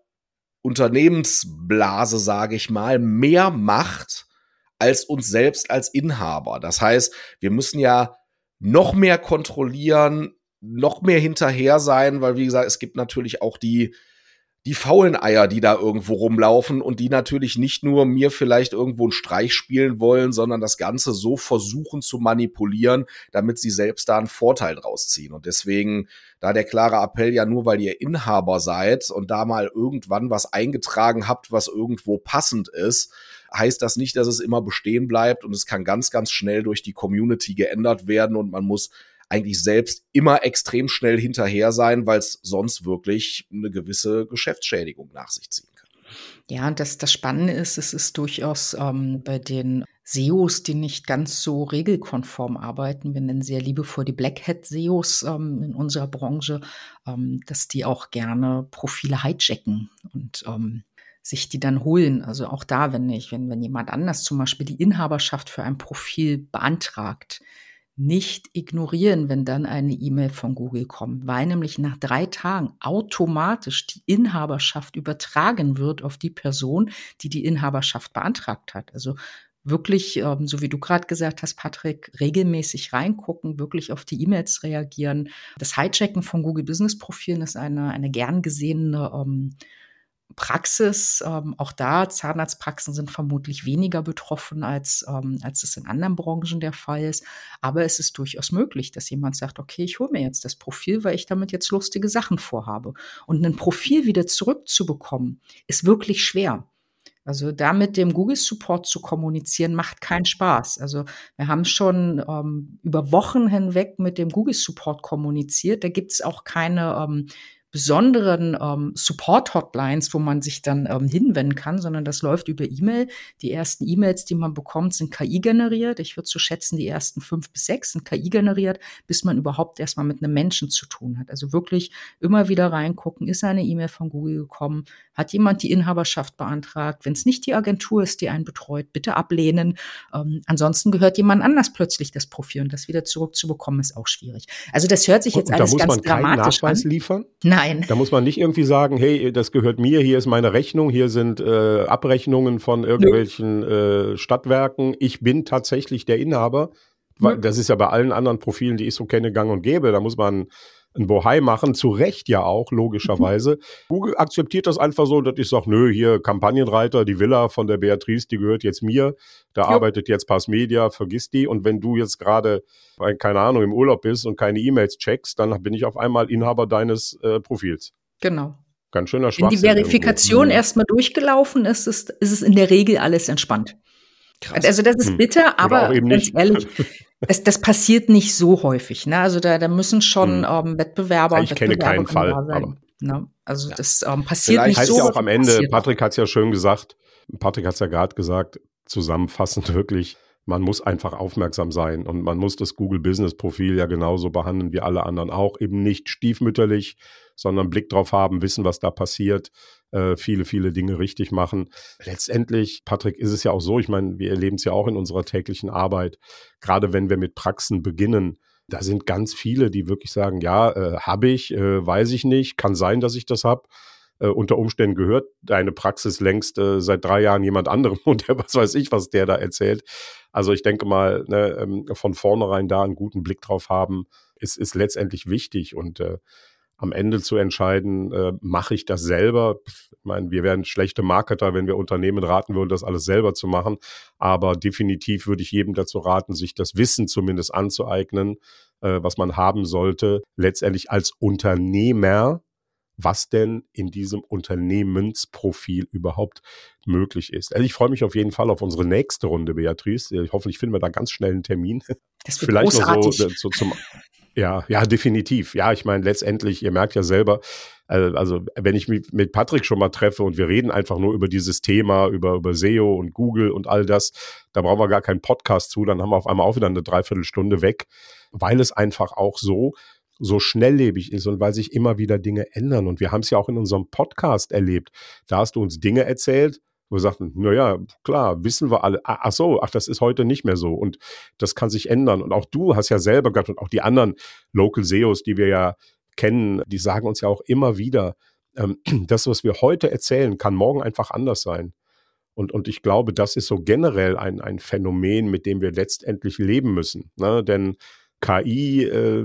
Unternehmensblase, sage ich mal, mehr Macht als uns selbst als Inhaber. Das heißt, wir müssen ja noch mehr kontrollieren, noch mehr hinterher sein, weil wie gesagt, es gibt natürlich auch die die faulen Eier, die da irgendwo rumlaufen und die natürlich nicht nur mir vielleicht irgendwo einen Streich spielen wollen, sondern das Ganze so versuchen zu manipulieren, damit sie selbst da einen Vorteil draus ziehen. Und deswegen da der klare Appell, ja nur weil ihr Inhaber seid und da mal irgendwann was eingetragen habt, was irgendwo passend ist, heißt das nicht, dass es immer bestehen bleibt und es kann ganz, ganz schnell durch die Community geändert werden und man muss eigentlich selbst immer extrem schnell hinterher sein, weil es sonst wirklich eine gewisse Geschäftsschädigung nach sich ziehen kann. Ja, und das, das Spannende ist, es ist durchaus ähm, bei den S E Os, die nicht ganz so regelkonform arbeiten, wir nennen sie ja liebevoll die Black Hat S E Os ähm, in unserer Branche, ähm, dass die auch gerne Profile hijacken und ähm, sich die dann holen. Also auch da, wenn ich, wenn, wenn jemand anders zum Beispiel die Inhaberschaft für ein Profil beantragt, nicht ignorieren, wenn dann eine E-Mail von Google kommt, weil nämlich nach drei Tagen automatisch die Inhaberschaft übertragen wird auf die Person, die die Inhaberschaft beantragt hat. Also wirklich, ähm, so wie du gerade gesagt hast, Patrick, regelmäßig reingucken, wirklich auf die E-Mails reagieren. Das Hijacken von Google Business Profilen ist eine, eine gern gesehene ähm, Praxis, ähm, auch da, Zahnarztpraxen sind vermutlich weniger betroffen, als, ähm, als es in anderen Branchen der Fall ist. Aber es ist durchaus möglich, dass jemand sagt, okay, ich hole mir jetzt das Profil, weil ich damit jetzt lustige Sachen vorhabe. Und ein Profil wieder zurückzubekommen, ist wirklich schwer. Also da mit dem Google-Support zu kommunizieren, macht keinen Spaß. Also wir haben schon ähm, über Wochen hinweg mit dem Google-Support kommuniziert. Da gibt es auch keine ähm, besonderen ähm, Support-Hotlines, wo man sich dann ähm, hinwenden kann, sondern das läuft über E-Mail. Die ersten E-Mails, die man bekommt, sind K I-generiert. Ich würde so schätzen, die ersten fünf bis sechs sind K I-generiert, bis man überhaupt erstmal mit einem Menschen zu tun hat. Also wirklich immer wieder reingucken, ist eine E-Mail von Google gekommen, hat jemand die Inhaberschaft beantragt? Wenn es nicht die Agentur ist, die einen betreut, bitte ablehnen. Ähm, ansonsten gehört jemand anders plötzlich das Profil und das wieder zurückzubekommen, ist auch schwierig. Also das hört sich jetzt und, und alles ganz dramatisch an. Da muss man keinen Nachweis liefern? Nein. Da muss man nicht irgendwie sagen, hey, das gehört mir, hier ist meine Rechnung, hier sind äh, Abrechnungen von irgendwelchen äh, Stadtwerken. Ich bin tatsächlich der Inhaber. Nö. Das ist ja bei allen anderen Profilen, die ich so kenne, gang und gäbe. Da muss man ein Bohai machen, zu Recht ja auch, logischerweise. Mhm. Google akzeptiert das einfach so, dass ich sage, nö, hier Kampagnenreiter, die Villa von der Beatrice, die gehört jetzt mir. Da jo. arbeitet jetzt Pass Media, vergiss die. Und wenn du jetzt gerade, keine Ahnung, im Urlaub bist und keine E-Mails checkst, dann bin ich auf einmal Inhaber deines äh, Profils. Genau. Ganz schöner Schwachsinn. Wenn die Verifikation irgendwo erstmal durchgelaufen ist, ist, ist es in der Regel alles entspannt. Krass. Also das ist bitter, hm. aber ganz nicht. ehrlich, das, das passiert nicht so häufig. Ne? Also da, da müssen schon hm. ähm, Wettbewerber ich und kenne Wettbewerber keinen Fall. Aber ne? Also ja. das ähm, passiert Vielleicht nicht heißt so. Ja auch am Ende, Patrick hat es ja schön gesagt, Patrick hat es ja gerade gesagt, zusammenfassend wirklich, man muss einfach aufmerksam sein und man muss das Google-Business-Profil ja genauso behandeln wie alle anderen auch, eben nicht stiefmütterlich, sondern Blick drauf haben, wissen, was da passiert, äh, viele, viele Dinge richtig machen. Letztendlich, Patrick, ist es ja auch so, ich meine, wir erleben es ja auch in unserer täglichen Arbeit, gerade wenn wir mit Praxen beginnen, da sind ganz viele, die wirklich sagen, ja, äh, habe ich, äh, weiß ich nicht, kann sein, dass ich das habe. Äh, unter Umständen gehört deine Praxis längst äh, seit drei Jahren jemand anderem und der, was weiß ich, was der da erzählt. Also ich denke mal, ne, ähm, von vornherein da einen guten Blick drauf haben, ist, ist letztendlich wichtig und äh, am Ende zu entscheiden, äh, mache ich das selber? Ich meine, wir wären schlechte Marketer, wenn wir Unternehmen raten würden, das alles selber zu machen. Aber definitiv würde ich jedem dazu raten, sich das Wissen zumindest anzueignen, äh, was man haben sollte, letztendlich als Unternehmer, was denn in diesem Unternehmensprofil überhaupt möglich ist. Also ich freue mich auf jeden Fall auf unsere nächste Runde, Beatrice. Hoffentlich finden wir da ganz schnell einen Termin. Das wird Vielleicht großartig. noch so, so zum Ja, ja, definitiv. Ja, ich meine, letztendlich, ihr merkt ja selber, äh, also wenn ich mich mit Patrick schon mal treffe und wir reden einfach nur über dieses Thema, über, über S E O und Google und all das, da brauchen wir gar keinen Podcast zu, dann haben wir auf einmal auch wieder eine Dreiviertelstunde weg, weil es einfach auch so, so schnelllebig ist und weil sich immer wieder Dinge ändern. Und wir haben es ja auch in unserem Podcast erlebt. Da hast du uns Dinge erzählt, wo wir sagten, naja, klar, wissen wir alle, ach so, ach, das ist heute nicht mehr so und das kann sich ändern. Und auch du hast ja selber gehabt und auch die anderen Local S E Os, die wir ja kennen, die sagen uns ja auch immer wieder, ähm, das, was wir heute erzählen, kann morgen einfach anders sein. Und, und ich glaube, das ist so generell ein, ein Phänomen, mit dem wir letztendlich leben müssen. Ne? Denn K I äh,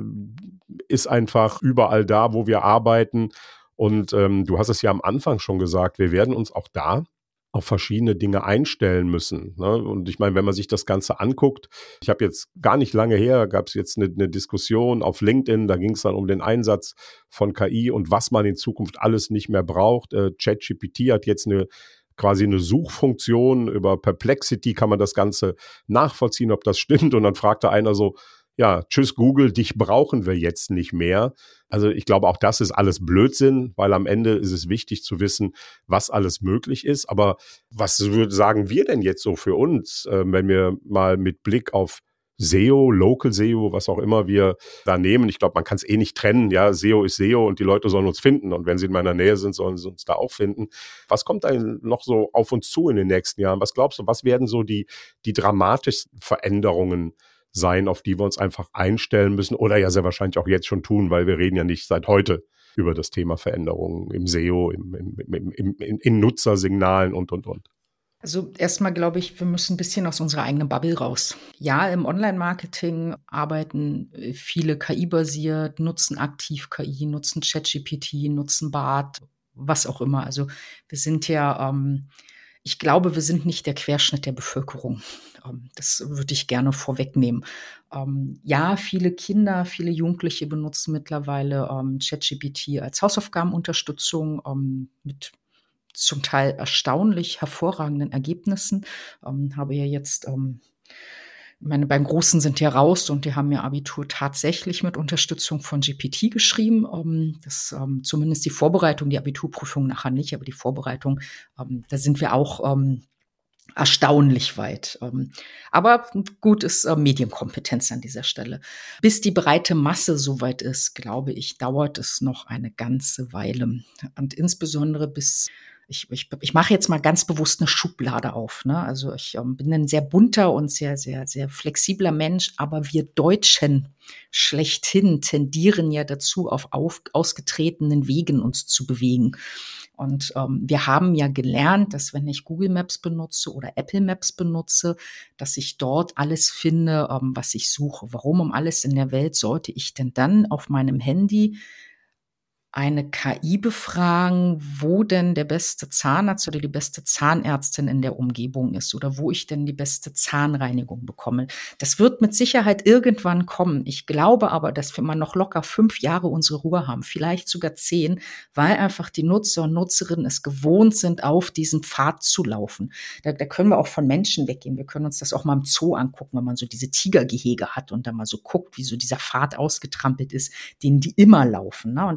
ist einfach überall da, wo wir arbeiten. Und ähm, du hast es ja am Anfang schon gesagt, wir werden uns auch da auf verschiedene Dinge einstellen müssen. Ne? Und ich meine, wenn man sich das Ganze anguckt, ich habe jetzt gar nicht lange her, gab es jetzt eine, eine Diskussion auf LinkedIn, da ging es dann um den Einsatz von K I und was man in Zukunft alles nicht mehr braucht. Äh, ChatGPT hat jetzt eine quasi eine Suchfunktion, über Perplexity kann man das Ganze nachvollziehen, ob das stimmt. Und dann fragte einer so, ja, tschüss Google, dich brauchen wir jetzt nicht mehr. Also ich glaube, auch das ist alles Blödsinn, weil am Ende ist es wichtig zu wissen, was alles möglich ist. Aber was sagen wir denn jetzt so für uns, äh, wenn wir mal mit Blick auf S E O, Local S E O, was auch immer wir da nehmen? Ich glaube, man kann es eh nicht trennen. Ja, S E O ist S E O und die Leute sollen uns finden. Und wenn sie in meiner Nähe sind, sollen sie uns da auch finden. Was kommt da noch so auf uns zu in den nächsten Jahren? Was glaubst du, was werden so die, die dramatischsten Veränderungen sein, auf die wir uns einfach einstellen müssen oder ja sehr wahrscheinlich auch jetzt schon tun, weil wir reden ja nicht seit heute über das Thema Veränderungen im S E O, im, im, im, im, in, in Nutzersignalen und, und, und. Also erstmal glaube ich, wir müssen ein bisschen aus unserer eigenen Bubble raus. Ja, im Online-Marketing arbeiten viele K I-basiert, nutzen aktiv K I, nutzen ChatGPT, nutzen Bart, was auch immer. Also wir sind ja, ähm, ich glaube, wir sind nicht der Querschnitt der Bevölkerung. Ähm, das würde ich gerne vorwegnehmen. Ähm, ja, viele Kinder, viele Jugendliche benutzen mittlerweile ähm, ChatGPT als Hausaufgabenunterstützung ähm, mit zum Teil erstaunlich hervorragenden Ergebnissen. Ähm, habe ja jetzt, ähm, meine beiden Großen sind ja raus und die haben ihr Abitur tatsächlich mit Unterstützung von G P T geschrieben. Ähm, das ähm, zumindest die Vorbereitung, die Abiturprüfung nachher nicht, aber die Vorbereitung, ähm, da sind wir auch ähm, erstaunlich weit. Ähm, aber gut ist äh, Medienkompetenz an dieser Stelle. Bis die breite Masse soweit ist, glaube ich, dauert es noch eine ganze Weile. Und insbesondere bis Ich, ich, ich mache jetzt mal ganz bewusst eine Schublade auf. Ne? Also ich ähm, bin ein sehr bunter und sehr, sehr, sehr flexibler Mensch, aber wir Deutschen schlechthin tendieren ja dazu, auf, auf ausgetretenen Wegen uns zu bewegen. Und ähm, wir haben ja gelernt, dass wenn ich Google Maps benutze oder Apple Maps benutze, dass ich dort alles finde, ähm, was ich suche. Warum um alles in der Welt sollte ich denn dann auf meinem Handy eine K I befragen, wo denn der beste Zahnarzt oder die beste Zahnärztin in der Umgebung ist oder wo ich denn die beste Zahnreinigung bekomme. Das wird mit Sicherheit irgendwann kommen. Ich glaube aber, dass wir mal noch locker fünf Jahre unsere Ruhe haben, vielleicht sogar zehn, weil einfach die Nutzer und Nutzerinnen es gewohnt sind, auf diesen Pfad zu laufen. Da, da können wir auch von Menschen weggehen. Wir können uns das auch mal im Zoo angucken, wenn man so diese Tigergehege hat und dann mal so guckt, wie so dieser Pfad ausgetrampelt ist, den die immer laufen. Ne? Und das ist ja so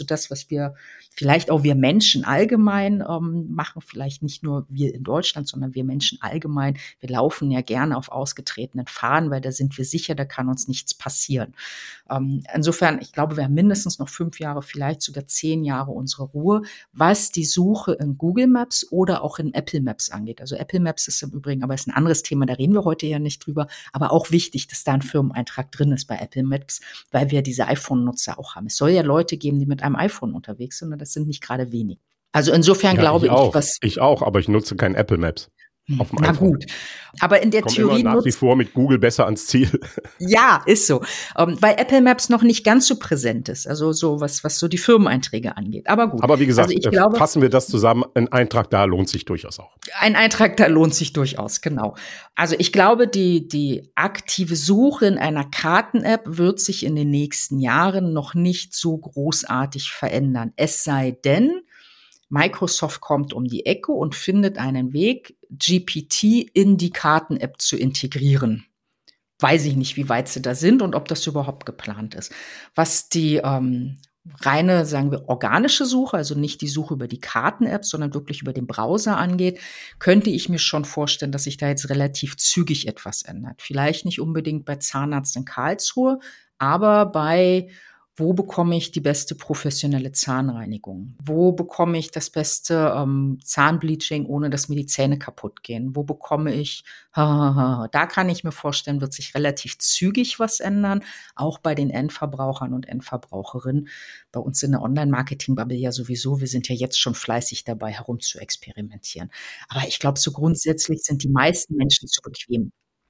so das, was wir vielleicht auch wir Menschen allgemein ähm, machen, vielleicht nicht nur wir in Deutschland, sondern wir Menschen allgemein. Wir laufen ja gerne auf ausgetretenen Pfaden, weil da sind wir sicher, da kann uns nichts passieren. Ähm, insofern, ich glaube, wir haben mindestens noch fünf Jahre, vielleicht sogar zehn Jahre unsere Ruhe, was die Suche in Google Maps oder auch in Apple Maps angeht. Also Apple Maps ist im Übrigen, aber ist ein anderes Thema, da reden wir heute ja nicht drüber, aber auch wichtig, dass da ein Firmeneintrag drin ist bei Apple Maps, weil wir diese iPhone-Nutzer auch haben. Es soll ja Leute geben, die mit einem iPhone unterwegs sind, und das sind nicht gerade wenig. Also insofern ja, glaube ich, ich, auch. was Ich auch, aber ich nutze kein Apple Maps. Auf dem Na iPhone. gut, aber in der Kommt Theorie immer nach wie vor mit Google besser ans Ziel. Ja, ist so, ähm, weil Apple Maps noch nicht ganz so präsent ist, also so was was so die Firmeneinträge angeht. Aber gut. Aber wie gesagt, also ich äh, glaube, fassen wir das zusammen. Ein Eintrag da lohnt sich durchaus auch. Ein Eintrag da lohnt sich durchaus, genau. Also ich glaube, die die aktive Suche in einer Karten-App wird sich in den nächsten Jahren noch nicht so großartig verändern. Es sei denn, Microsoft kommt um die Ecke und findet einen Weg, G P T in die Karten-App zu integrieren. Weiß ich nicht, wie weit sie da sind und ob das überhaupt geplant ist. Was die ähm, reine, sagen wir, organische Suche, also nicht die Suche über die Karten-App, sondern wirklich über den Browser angeht, könnte ich mir schon vorstellen, dass sich da jetzt relativ zügig etwas ändert. Vielleicht nicht unbedingt bei Zahnarzt in Karlsruhe, aber bei wo bekomme ich die beste professionelle Zahnreinigung? Wo bekomme ich das beste ähm, Zahnbleaching, ohne dass mir die Zähne kaputt gehen? Wo bekomme ich, da kann ich mir vorstellen, wird sich relativ zügig was ändern, auch bei den Endverbrauchern und Endverbraucherinnen. Bei uns in der Online-Marketing-Bubble ja sowieso, wir sind ja jetzt schon fleißig dabei, herum zu experimentieren. Aber ich glaube, so grundsätzlich sind die meisten Menschen zu bequem.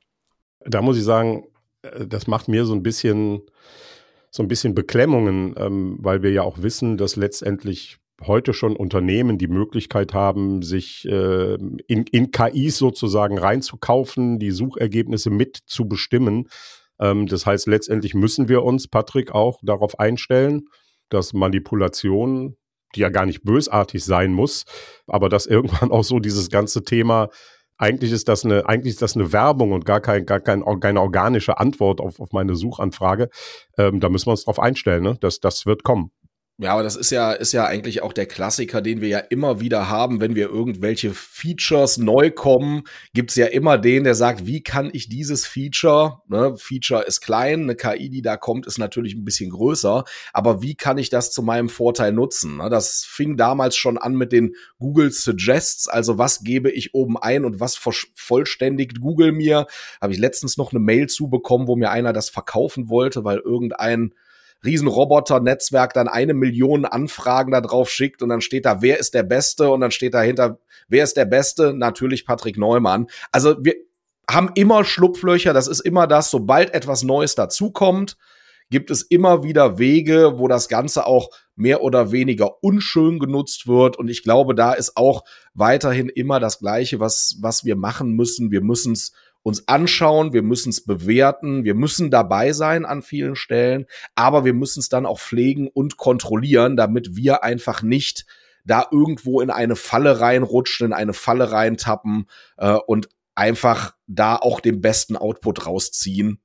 Da muss ich sagen, das macht mir so ein bisschen so ein bisschen Beklemmungen, ähm, weil wir ja auch wissen, dass letztendlich heute schon Unternehmen die Möglichkeit haben, sich äh, in, in K Is sozusagen reinzukaufen, die Suchergebnisse mit zu bestimmen. Ähm, das heißt, letztendlich müssen wir uns, Patrick, auch darauf einstellen, dass Manipulation, die ja gar nicht bösartig sein muss, aber dass irgendwann auch so dieses ganze Thema Eigentlich ist das eine, eigentlich ist das eine Werbung und gar, kein, gar kein, keine organische Antwort auf, auf meine Suchanfrage. Ähm, da müssen wir uns drauf einstellen, ne? Das, das wird kommen. Ja, aber das ist ja, ist ja eigentlich auch der Klassiker, den wir ja immer wieder haben, wenn wir irgendwelche Features neu kommen, gibt's ja immer den, der sagt, wie kann ich dieses Feature, ne, Feature ist klein, eine K I, die da kommt, ist natürlich ein bisschen größer, aber wie kann ich das zu meinem Vorteil nutzen? Ne, das fing damals schon an mit den Google Suggests, also was gebe ich oben ein und was vollständigt Google mir? Habe ich letztens noch eine Mail zu bekommen, wo mir einer das verkaufen wollte, weil irgendein Riesenroboter-Netzwerk dann eine Million Anfragen da drauf schickt und dann steht da, wer ist der Beste? Und dann steht dahinter, wer ist der Beste? Natürlich Patrick Neumann. Also wir haben immer Schlupflöcher, das ist immer das, sobald etwas Neues dazukommt, gibt es immer wieder Wege, wo das Ganze auch mehr oder weniger unschön genutzt wird. Und ich glaube, da ist auch weiterhin immer das Gleiche, was, was wir machen müssen. Wir müssen es uns anschauen, wir müssen es bewerten, wir müssen dabei sein an vielen Stellen, aber wir müssen es dann auch pflegen und kontrollieren, damit wir einfach nicht da irgendwo in eine Falle reinrutschen, in eine Falle reintappen äh, und einfach da auch den besten Output rausziehen.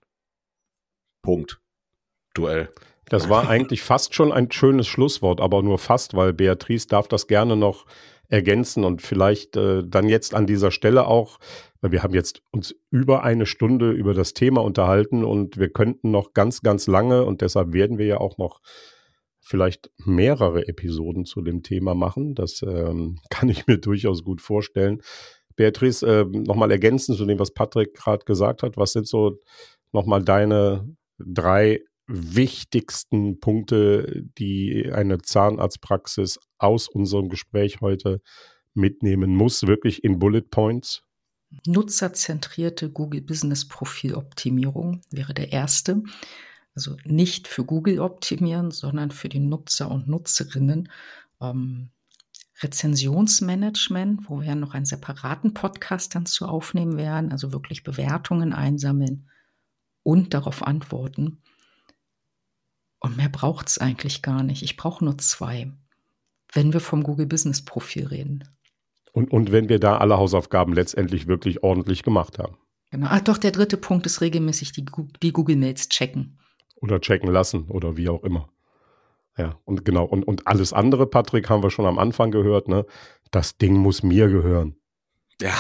Punkt. Duell. Das war eigentlich fast schon ein schönes Schlusswort, aber nur fast, weil Beatrice darf das gerne noch ergänzen und vielleicht äh, dann jetzt an dieser Stelle auch, weil wir haben jetzt uns über eine Stunde über das Thema unterhalten und wir könnten noch ganz, ganz lange und deshalb werden wir ja auch noch vielleicht mehrere Episoden zu dem Thema machen. Das ähm, kann ich mir durchaus gut vorstellen. Beatrice, äh, nochmal ergänzend zu dem, was Patrick gerade gesagt hat. Was sind so nochmal deine drei wichtigsten Punkte, die eine Zahnarztpraxis aus unserem Gespräch heute mitnehmen muss, wirklich in Bullet Points? Nutzerzentrierte Google Business Profil Optimierung wäre der erste. Also nicht für Google optimieren, sondern für die Nutzer und Nutzerinnen. Ähm, Rezensionsmanagement, wo wir ja noch einen separaten Podcast dann zu aufnehmen werden, also wirklich Bewertungen einsammeln und darauf antworten. Und mehr braucht es eigentlich gar nicht. Ich brauche nur zwei, wenn wir vom Google Business Profil reden. Und, und wenn wir da alle Hausaufgaben letztendlich wirklich ordentlich gemacht haben. Genau. Ach doch, der dritte Punkt ist regelmäßig die, die Google Mails checken. Oder checken lassen oder wie auch immer. Ja, und genau. Und, und alles andere, Patrick, haben wir schon am Anfang gehört, ne? Das Ding muss mir gehören. Ja,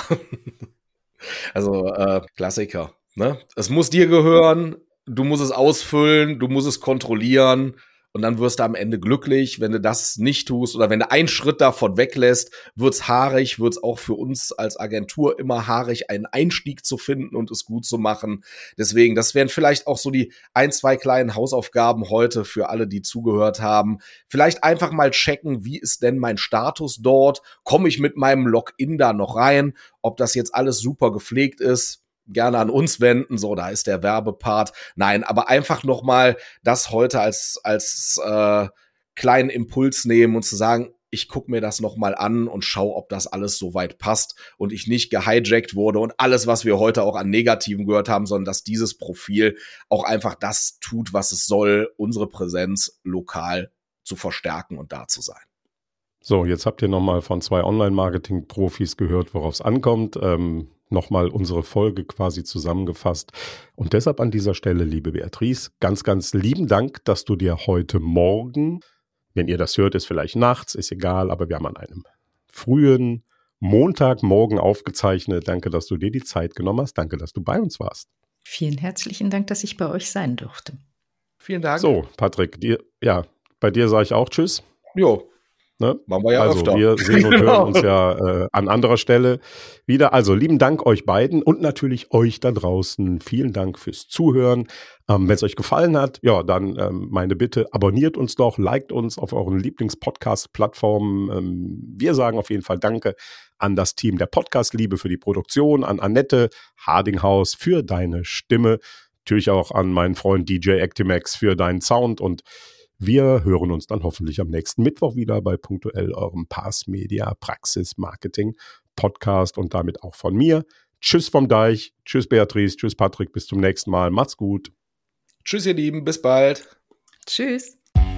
also äh, Klassiker. Ne? Es muss dir gehören, du musst es ausfüllen, du musst es kontrollieren und dann wirst du am Ende glücklich. Wenn du das nicht tust oder wenn du einen Schritt davon weglässt, wird's haarig, wird's auch für uns als Agentur immer haarig, einen Einstieg zu finden und es gut zu machen. Deswegen, das wären vielleicht auch so die ein, zwei kleinen Hausaufgaben heute für alle, die zugehört haben. Vielleicht einfach mal checken, wie ist denn mein Status dort? Komme ich mit meinem Login da noch rein? Ob das jetzt alles super gepflegt ist? Gerne an uns wenden, so, da ist der Werbepart. Nein, aber einfach noch mal das heute als als äh, kleinen Impuls nehmen und zu sagen, ich gucke mir das noch mal an und schaue, ob das alles soweit passt und ich nicht gehijackt wurde und alles, was wir heute auch an Negativen gehört haben, sondern dass dieses Profil auch einfach das tut, was es soll, unsere Präsenz lokal zu verstärken und da zu sein. So, jetzt habt ihr noch mal von zwei Online-Marketing-Profis gehört, worauf es ankommt. Ähm nochmal unsere Folge quasi zusammengefasst. Und deshalb an dieser Stelle, liebe Beatrice, ganz, ganz lieben Dank, dass du dir heute Morgen, wenn ihr das hört, ist vielleicht nachts, ist egal, aber wir haben an einem frühen Montagmorgen aufgezeichnet. Danke, dass du dir die Zeit genommen hast. Danke, dass du bei uns warst. Vielen herzlichen Dank, dass ich bei euch sein durfte. Vielen Dank. So, Patrick, dir, ja, bei dir sage ich auch Tschüss. Jo. Ne? Machen wir ja also öfter. Wir sehen und Genau. hören uns ja äh, an anderer Stelle wieder. Also lieben Dank euch beiden und natürlich euch da draußen. Vielen Dank fürs Zuhören. Ähm, wenn es euch gefallen hat, ja, dann ähm, meine Bitte, abonniert uns doch, liked uns auf euren Lieblings-Podcast-Plattformen. Ähm, wir sagen auf jeden Fall Danke an das Team der Podcast-Liebe für die Produktion, an Annette Hardinghaus für deine Stimme, natürlich auch an meinen Freund D J Actimax für deinen Sound und wir hören uns dann hoffentlich am nächsten Mittwoch wieder bei Punktuell, eurem Pars Media Praxis Marketing Podcast und damit auch von mir. Tschüss vom Deich, tschüss Beatrice, tschüss Patrick, bis zum nächsten Mal. Macht's gut. Tschüss, ihr Lieben, bis bald. Tschüss.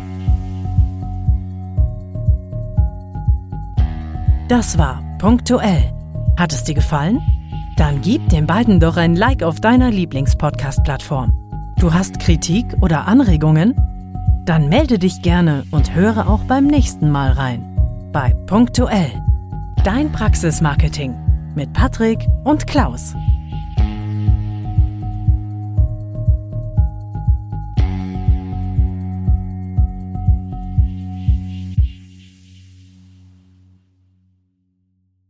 Das war Punktuell. Hat es dir gefallen? Dann gib den beiden doch ein Like auf deiner Lieblings-Podcast-Plattform. Du hast Kritik oder Anregungen? Dann melde dich gerne und höre auch beim nächsten Mal rein. Bei Punktuell. Dein Praxismarketing mit Patrick und Klaus.